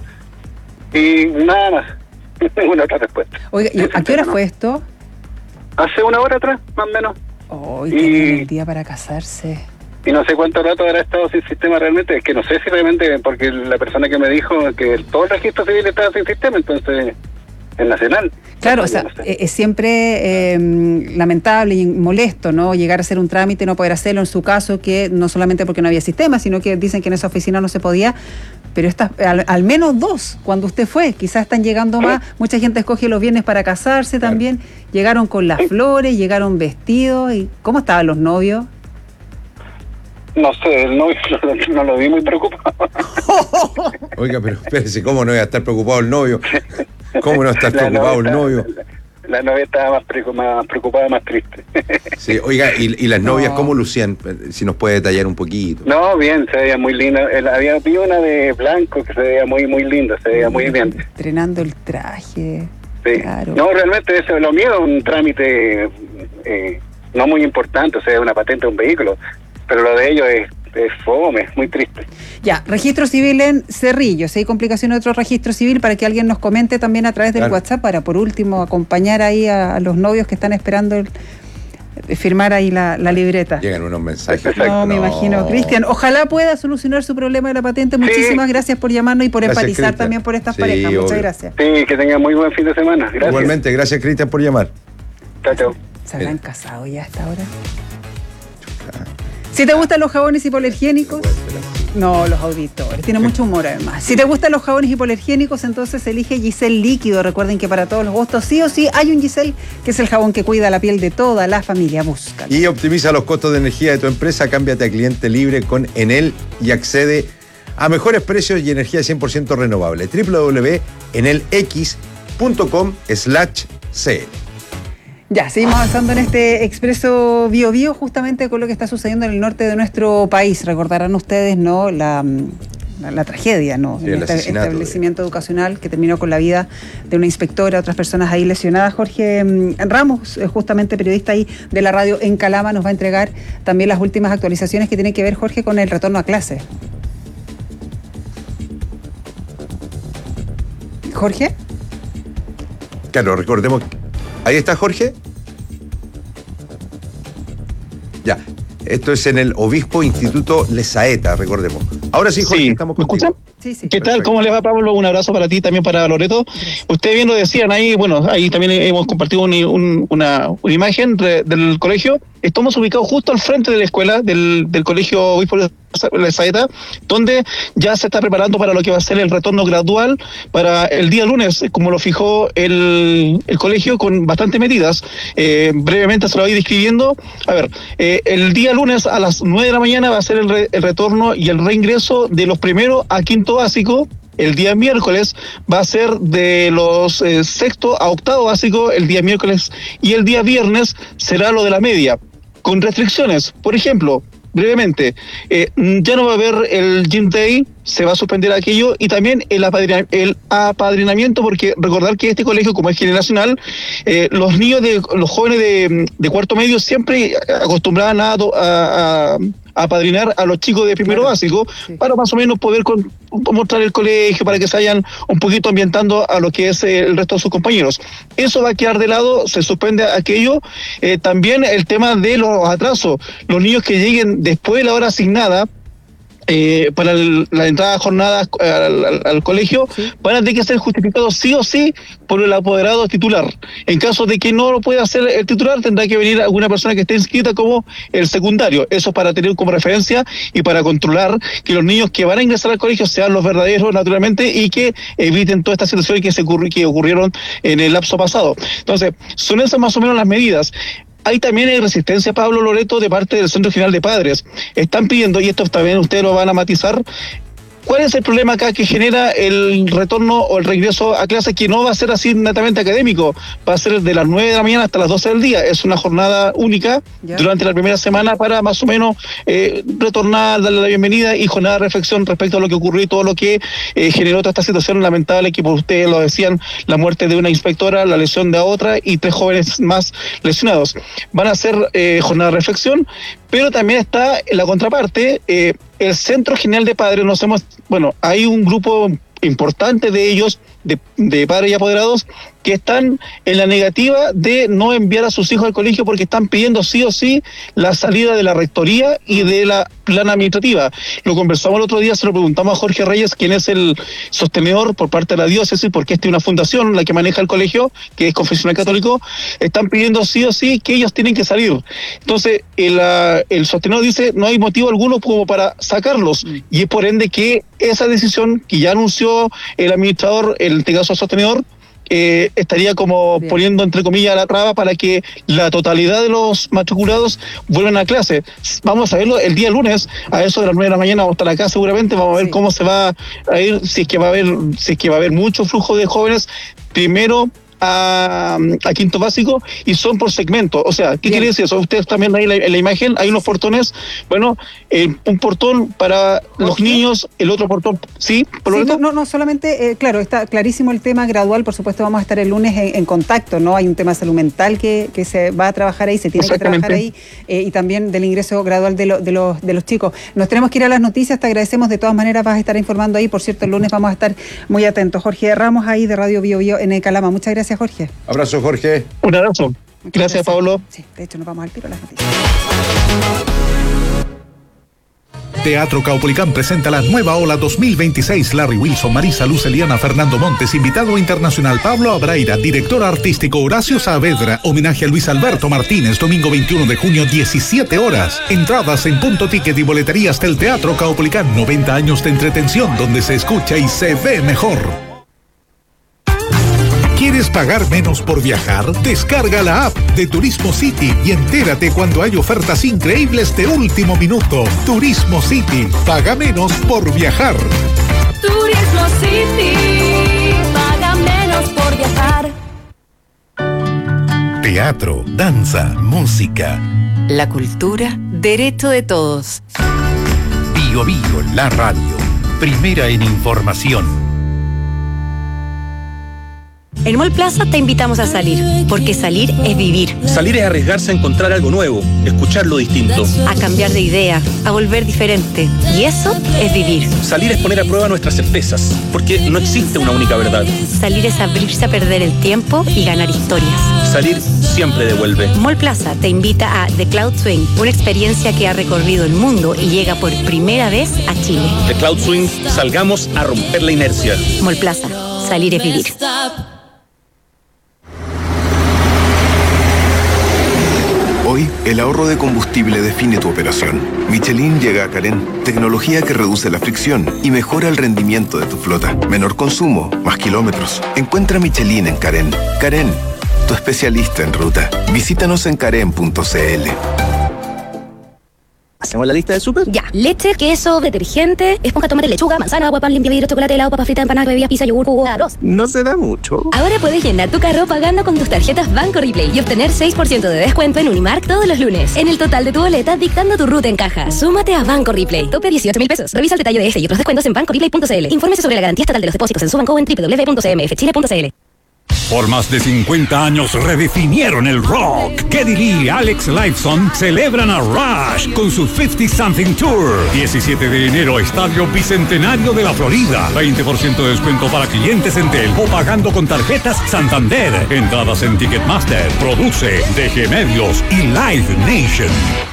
Y nada más, ninguna otra respuesta. Oiga, ¿y a qué hora no. fue esto? Hace una hora atrás, más o menos. Oh, y, y... el día para casarse. y no sé cuánto rato habrá estado sin sistema realmente, es que no sé si realmente, porque la persona que me dijo que todo el registro civil estaba sin sistema, entonces es nacional. Claro, o sea, no sé. Es siempre eh, lamentable y molesto, ¿no? Llegar a hacer un trámite y no poder hacerlo, en su caso, que no solamente porque no había sistema, sino que dicen que en esa oficina no se podía, pero estas, al, al menos dos, cuando usted fue, quizás están llegando más, mucha gente escoge los viernes para casarse también, llegaron con las flores, llegaron vestidos, y ¿cómo estaban los novios? No sé, el novio no, no lo vi muy preocupado. Oiga, pero espérese, ¿cómo no iba a estar preocupado el novio? ¿Cómo no estar preocupado el novio? La, la novia estaba más, preocup, más preocupada, más triste. Sí, oiga, ¿y, y las novias no. cómo lucían? Si nos puede detallar un poquito. No, bien, se veía muy linda. Había una de blanco que se veía muy muy linda, se veía muy bien. Estrenando el traje. Sí. Claro. No, realmente eso, lo mío es un trámite eh, no muy importante, o sea, una patente de un vehículo, pero lo de ellos es, es fome, muy triste. Ya, registro civil en Cerrillo, si hay complicaciones de otro registro civil, para que alguien nos comente también a través del claro. WhatsApp, para por último acompañar ahí a, a los novios que están esperando el, firmar ahí la, la libreta. Llegan unos mensajes. Perfecto. No, me no. imagino. Cristian, ojalá pueda solucionar su problema de la patente. Muchísimas sí. gracias por llamarnos y por gracias, empatizar Cristian. También por estas sí, parejas. Muchas obvio. gracias. Sí, que tengan muy buen fin de semana. Gracias. Igualmente, gracias Cristian por llamar. Chao, chao. ¿Se habrán casado ya hasta ahora? Si te gustan los jabones hipoalergénicos, no, los auditores, tiene mucho humor además. Si te gustan los jabones hipoalergénicos, entonces elige Giselle Líquido. Recuerden que para todos los gustos, sí o sí, hay un Giselle, que es el jabón que cuida la piel de toda la familia. Búscalo. Y optimiza los costos de energía de tu empresa, cámbiate a cliente libre con Enel y accede a mejores precios y energía cien por ciento renovable. doble u doble u doble u punto enel x punto com slash c l. Ya, seguimos avanzando en este Expreso Bio Bio, justamente con lo que está sucediendo en el norte de nuestro país. Recordarán ustedes, ¿no?, la, la, la tragedia, ¿no?, sí, en este establecimiento de... educacional que terminó con la vida de una inspectora, otras personas ahí lesionadas. Jorge Ramos, justamente periodista ahí de la radio en Calama, nos va a entregar también las últimas actualizaciones que tienen que ver, Jorge, con el retorno a clase. ¿Jorge? Claro, recordemos... Ahí está Jorge. Ya, esto es en el Obispo Instituto Lesaeta, recordemos. Ahora sí, Jorge, sí. estamos contigo. ¿Me escuchan? Sí, sí. ¿Qué tal? ¿Cómo les va, Pablo? Un abrazo para ti, también para Loreto. Ustedes bien lo decían ahí, bueno, ahí también hemos compartido un, un, una, una imagen de, del colegio. Estamos ubicados justo al frente de la escuela, del, del colegio Obispo Lesaeta, donde ya se está preparando para lo que va a ser el retorno gradual para el día lunes, como lo fijó el, el colegio, con bastantes medidas. Eh, brevemente se lo voy describiendo. A ver, eh, el día lunes a las nueve de la mañana va a ser el, re, el retorno y el reingreso de los primeros a quinto básico. El día miércoles va a ser de los eh, sexto a octavo básico, el día miércoles, y el día viernes será lo de la media, con restricciones. Por ejemplo, brevemente, eh, ya no va a haber el Gym Day, se va a suspender aquello, y también el, apadrina, el apadrinamiento, porque recordar que este colegio, como es generacional, eh, los niños, de los jóvenes de, de cuarto medio siempre acostumbraban a, a, a apadrinar a los chicos de primero claro. básico, sí. para más o menos poder con, mostrar el colegio, para que se vayan un poquito ambientando a lo que es el resto de sus compañeros. Eso va a quedar de lado, se suspende aquello. Eh, también el tema de los atrasos, los niños que lleguen después de la hora asignada, Eh, para el, la entrada a jornada al, al, al colegio, sí. van a tener que ser justificados sí o sí por el apoderado titular. En caso de que no lo pueda hacer el titular, tendrá que venir alguna persona que esté inscrita como el secundario. Eso para tener como referencia y para controlar que los niños que van a ingresar al colegio sean los verdaderos, naturalmente, y que eviten todas estas situaciones que, se ocurri- que ocurrieron en el lapso pasado. Entonces, son esas más o menos las medidas. Hay también hay resistencia, Pablo, Loreto, de parte del Centro General de Padres. Están pidiendo, y esto también ustedes lo van a matizar, ¿cuál es el problema acá que genera el retorno o el regreso a clases, que no va a ser así netamente académico? Va a ser de las nueve de la mañana hasta las doce del día. Es una jornada única ¿Ya? durante la primera semana para más o menos eh, retornar, darle la bienvenida y jornada de reflexión respecto a lo que ocurrió y todo lo que eh, generó toda esta situación lamentable, que por ustedes lo decían, la muerte de una inspectora, la lesión de otra y tres jóvenes más lesionados. Van a ser eh, jornada de reflexión, pero también está en la contraparte, eh, el Centro General de Padres. Nos hemos, bueno, hay un grupo importante de ellos de, de padres y apoderados que están en la negativa de no enviar a sus hijos al colegio porque están pidiendo sí o sí la salida de la rectoría y de la plana administrativa. Lo conversamos el otro día, se lo preguntamos a Jorge Reyes, quien es el sostenedor por parte de la diócesis, porque esta es una fundación la que maneja el colegio, que es confesional católico. Están pidiendo sí o sí que ellos tienen que salir. Entonces, el, uh, el sostenedor dice, no hay motivo alguno como para sacarlos, y es por ende que esa decisión que ya anunció el administrador, en este caso el sostenedor, Eh, estaría como Bien. poniendo entre comillas la traba para que la totalidad de los matriculados vuelvan a clase. Vamos a verlo el día lunes, a eso de las nueve de la mañana vamos a estar acá seguramente, vamos a ver sí. cómo se va a ir, si es que va a haber, si es que va a haber mucho flujo de jóvenes, primero a, a quinto básico, y son por segmento. O sea, ¿qué Bien. quiere decir eso? Ustedes también ahí en la, en la imagen hay unos portones, bueno, eh, un portón para los niños, el otro portón, ¿sí? ¿Por sí no, no, no, solamente, eh, claro, está clarísimo el tema gradual, por supuesto vamos a estar el lunes en, en contacto, ¿no? Hay un tema de salud mental que, que se va a trabajar ahí, se tiene que trabajar ahí, eh, y también del ingreso gradual de, lo, de, los, de los chicos. Nos tenemos que ir a las noticias, te agradecemos, de todas maneras vas a estar informando ahí, por cierto, el lunes vamos a estar muy atentos. Jorge Ramos ahí de Radio Bio Bio en el Calama, muchas gracias, Jorge. Abrazo, Jorge. Un abrazo. Muchas gracias, gracias, Pablo. Sí, de hecho nos vamos al tiro a las noticias. Teatro Caupolicán presenta la nueva ola dos mil veintiséis. Larry Wilson, Marisa Luz, Eliana, Fernando Montes, invitado internacional Pablo Abraira, director artístico Horacio Saavedra, homenaje a Luis Alberto Martínez, domingo veintiuno de junio, diecisiete horas. Entradas en Punto Ticket y boleterías del Teatro Caupolicán. noventa años de entretención donde se escucha y se ve mejor. ¿Quieres pagar menos por viajar? Descarga la app de Turismo City y entérate cuando hay ofertas increíbles de último minuto. Turismo City, paga menos por viajar. Turismo City, paga menos por viajar. Teatro, danza, música. La cultura, derecho de todos. Bio Bio, la radio. Primera en información. En Mall Plaza te invitamos a salir, porque salir es vivir. Salir es arriesgarse a encontrar algo nuevo, escuchar lo distinto. A cambiar de idea, a volver diferente. Y eso es vivir. Salir es poner a prueba nuestras certezas, porque no existe una única verdad. Salir es abrirse a perder el tiempo y ganar historias. Salir siempre devuelve. Mall Plaza te invita a The Cloud Swing, una experiencia que ha recorrido el mundo y llega por primera vez a Chile. The Cloud Swing, salgamos a romper la inercia. Mall Plaza, salir es vivir. Hoy, el ahorro de combustible define tu operación. Michelin llega a Carén, tecnología que reduce la fricción y mejora el rendimiento de tu flota. Menor consumo, más kilómetros. Encuentra Michelin en Carén. Carén, tu especialista en ruta. Visítanos en carén punto c l. ¿Hacemos la lista del súper? Ya. Leche, queso, detergente, esponja, tomate, lechuga, manzana, agua, pan, limpia vidrio, chocolate, helado, papa frita, empanada, bebidas, pizza, yogur, jugo, arroz. No se da mucho. Ahora puedes llenar tu carro pagando con tus tarjetas Banco Replay y obtener seis por ciento de descuento en Unimark todos los lunes. En el total de tu boleta, dictando tu ruta en caja. Súmate a Banco Replay. Tope dieciocho mil pesos. Revisa el detalle de este y otros descuentos en banco replay punto c l. Infórmese sobre la garantía estatal de los depósitos en su banco en doble u doble u doble u punto c m f chile punto c l. Por más de cincuenta años redefinieron el rock. Geddy Lee y Alex Lifeson celebran a Rush con su cincuenta Something Tour. diecisiete de enero, Estadio Bicentenario de la Florida. veinte por ciento de descuento para clientes en Tel o pagando con tarjetas Santander. Entradas en Ticketmaster. Produce D G Medios y Live Nation.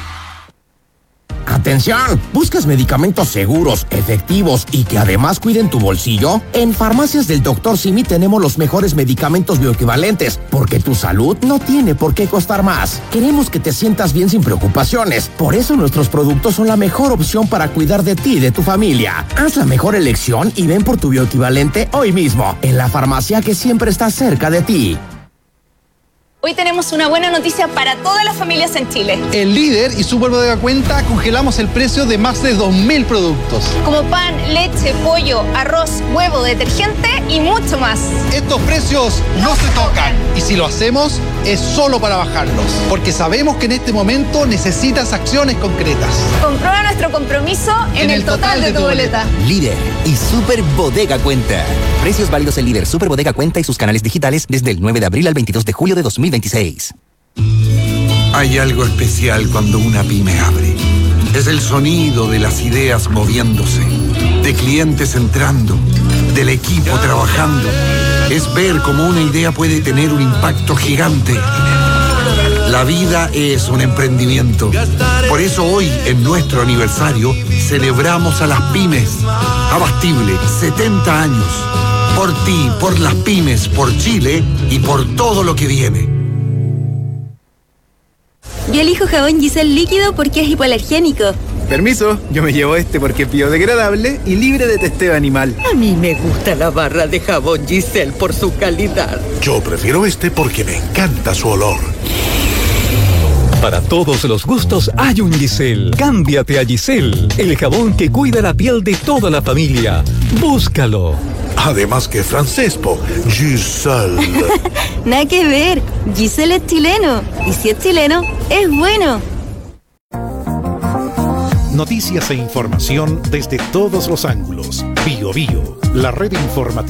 ¡Atención! ¿Buscas medicamentos seguros, efectivos y que además cuiden tu bolsillo? En Farmacias del doctor Simi tenemos los mejores medicamentos bioequivalentes, porque tu salud no tiene por qué costar más. Queremos que te sientas bien sin preocupaciones. Por eso nuestros productos son la mejor opción para cuidar de ti y de tu familia. Haz la mejor elección y ven por tu bioequivalente hoy mismo, en la farmacia que siempre está cerca de ti. Hoy tenemos una buena noticia para todas las familias en Chile. En Líder y Super Bodega Cuenta congelamos el precio de más de dos mil productos. Como pan, leche, pollo, arroz, huevo, detergente y mucho más. Estos precios no se tocan. Y si lo hacemos, es solo para bajarlos. Porque sabemos que en este momento necesitas acciones concretas. Comprueba nuestro compromiso en, en el total, total de tu boleta. Líder y Super Bodega Cuenta. Precios válidos en Líder, Super Bodega Cuenta y sus canales digitales desde el nueve de abril al veintidós de julio de dos mil veintiséis. Hay algo especial cuando una pyme abre. Es el sonido de las ideas moviéndose, de clientes entrando, de del equipo trabajando. Es ver cómo una idea puede tener un impacto gigante. La vida es un emprendimiento. Por eso hoy, en nuestro aniversario, celebramos a las pymes. Abastible, setenta años. Por ti, por las pymes, por Chile y por todo lo que viene. Yo elijo jabón Giselle líquido porque es hipoalergénico. Permiso, yo me llevo este porque es biodegradable y libre de testeo animal. A mí me gusta la barra de jabón Giselle por su calidad. Yo prefiero este porque me encanta su olor. Para todos los gustos hay un Giselle. Cámbiate a Giselle, el jabón que cuida la piel de toda la familia. Búscalo. Además que francés, po. Giselle. Nada que ver. Giselle es chileno. Y si es chileno, es bueno. Noticias e información desde todos los ángulos. Bio Bio, la red informativa.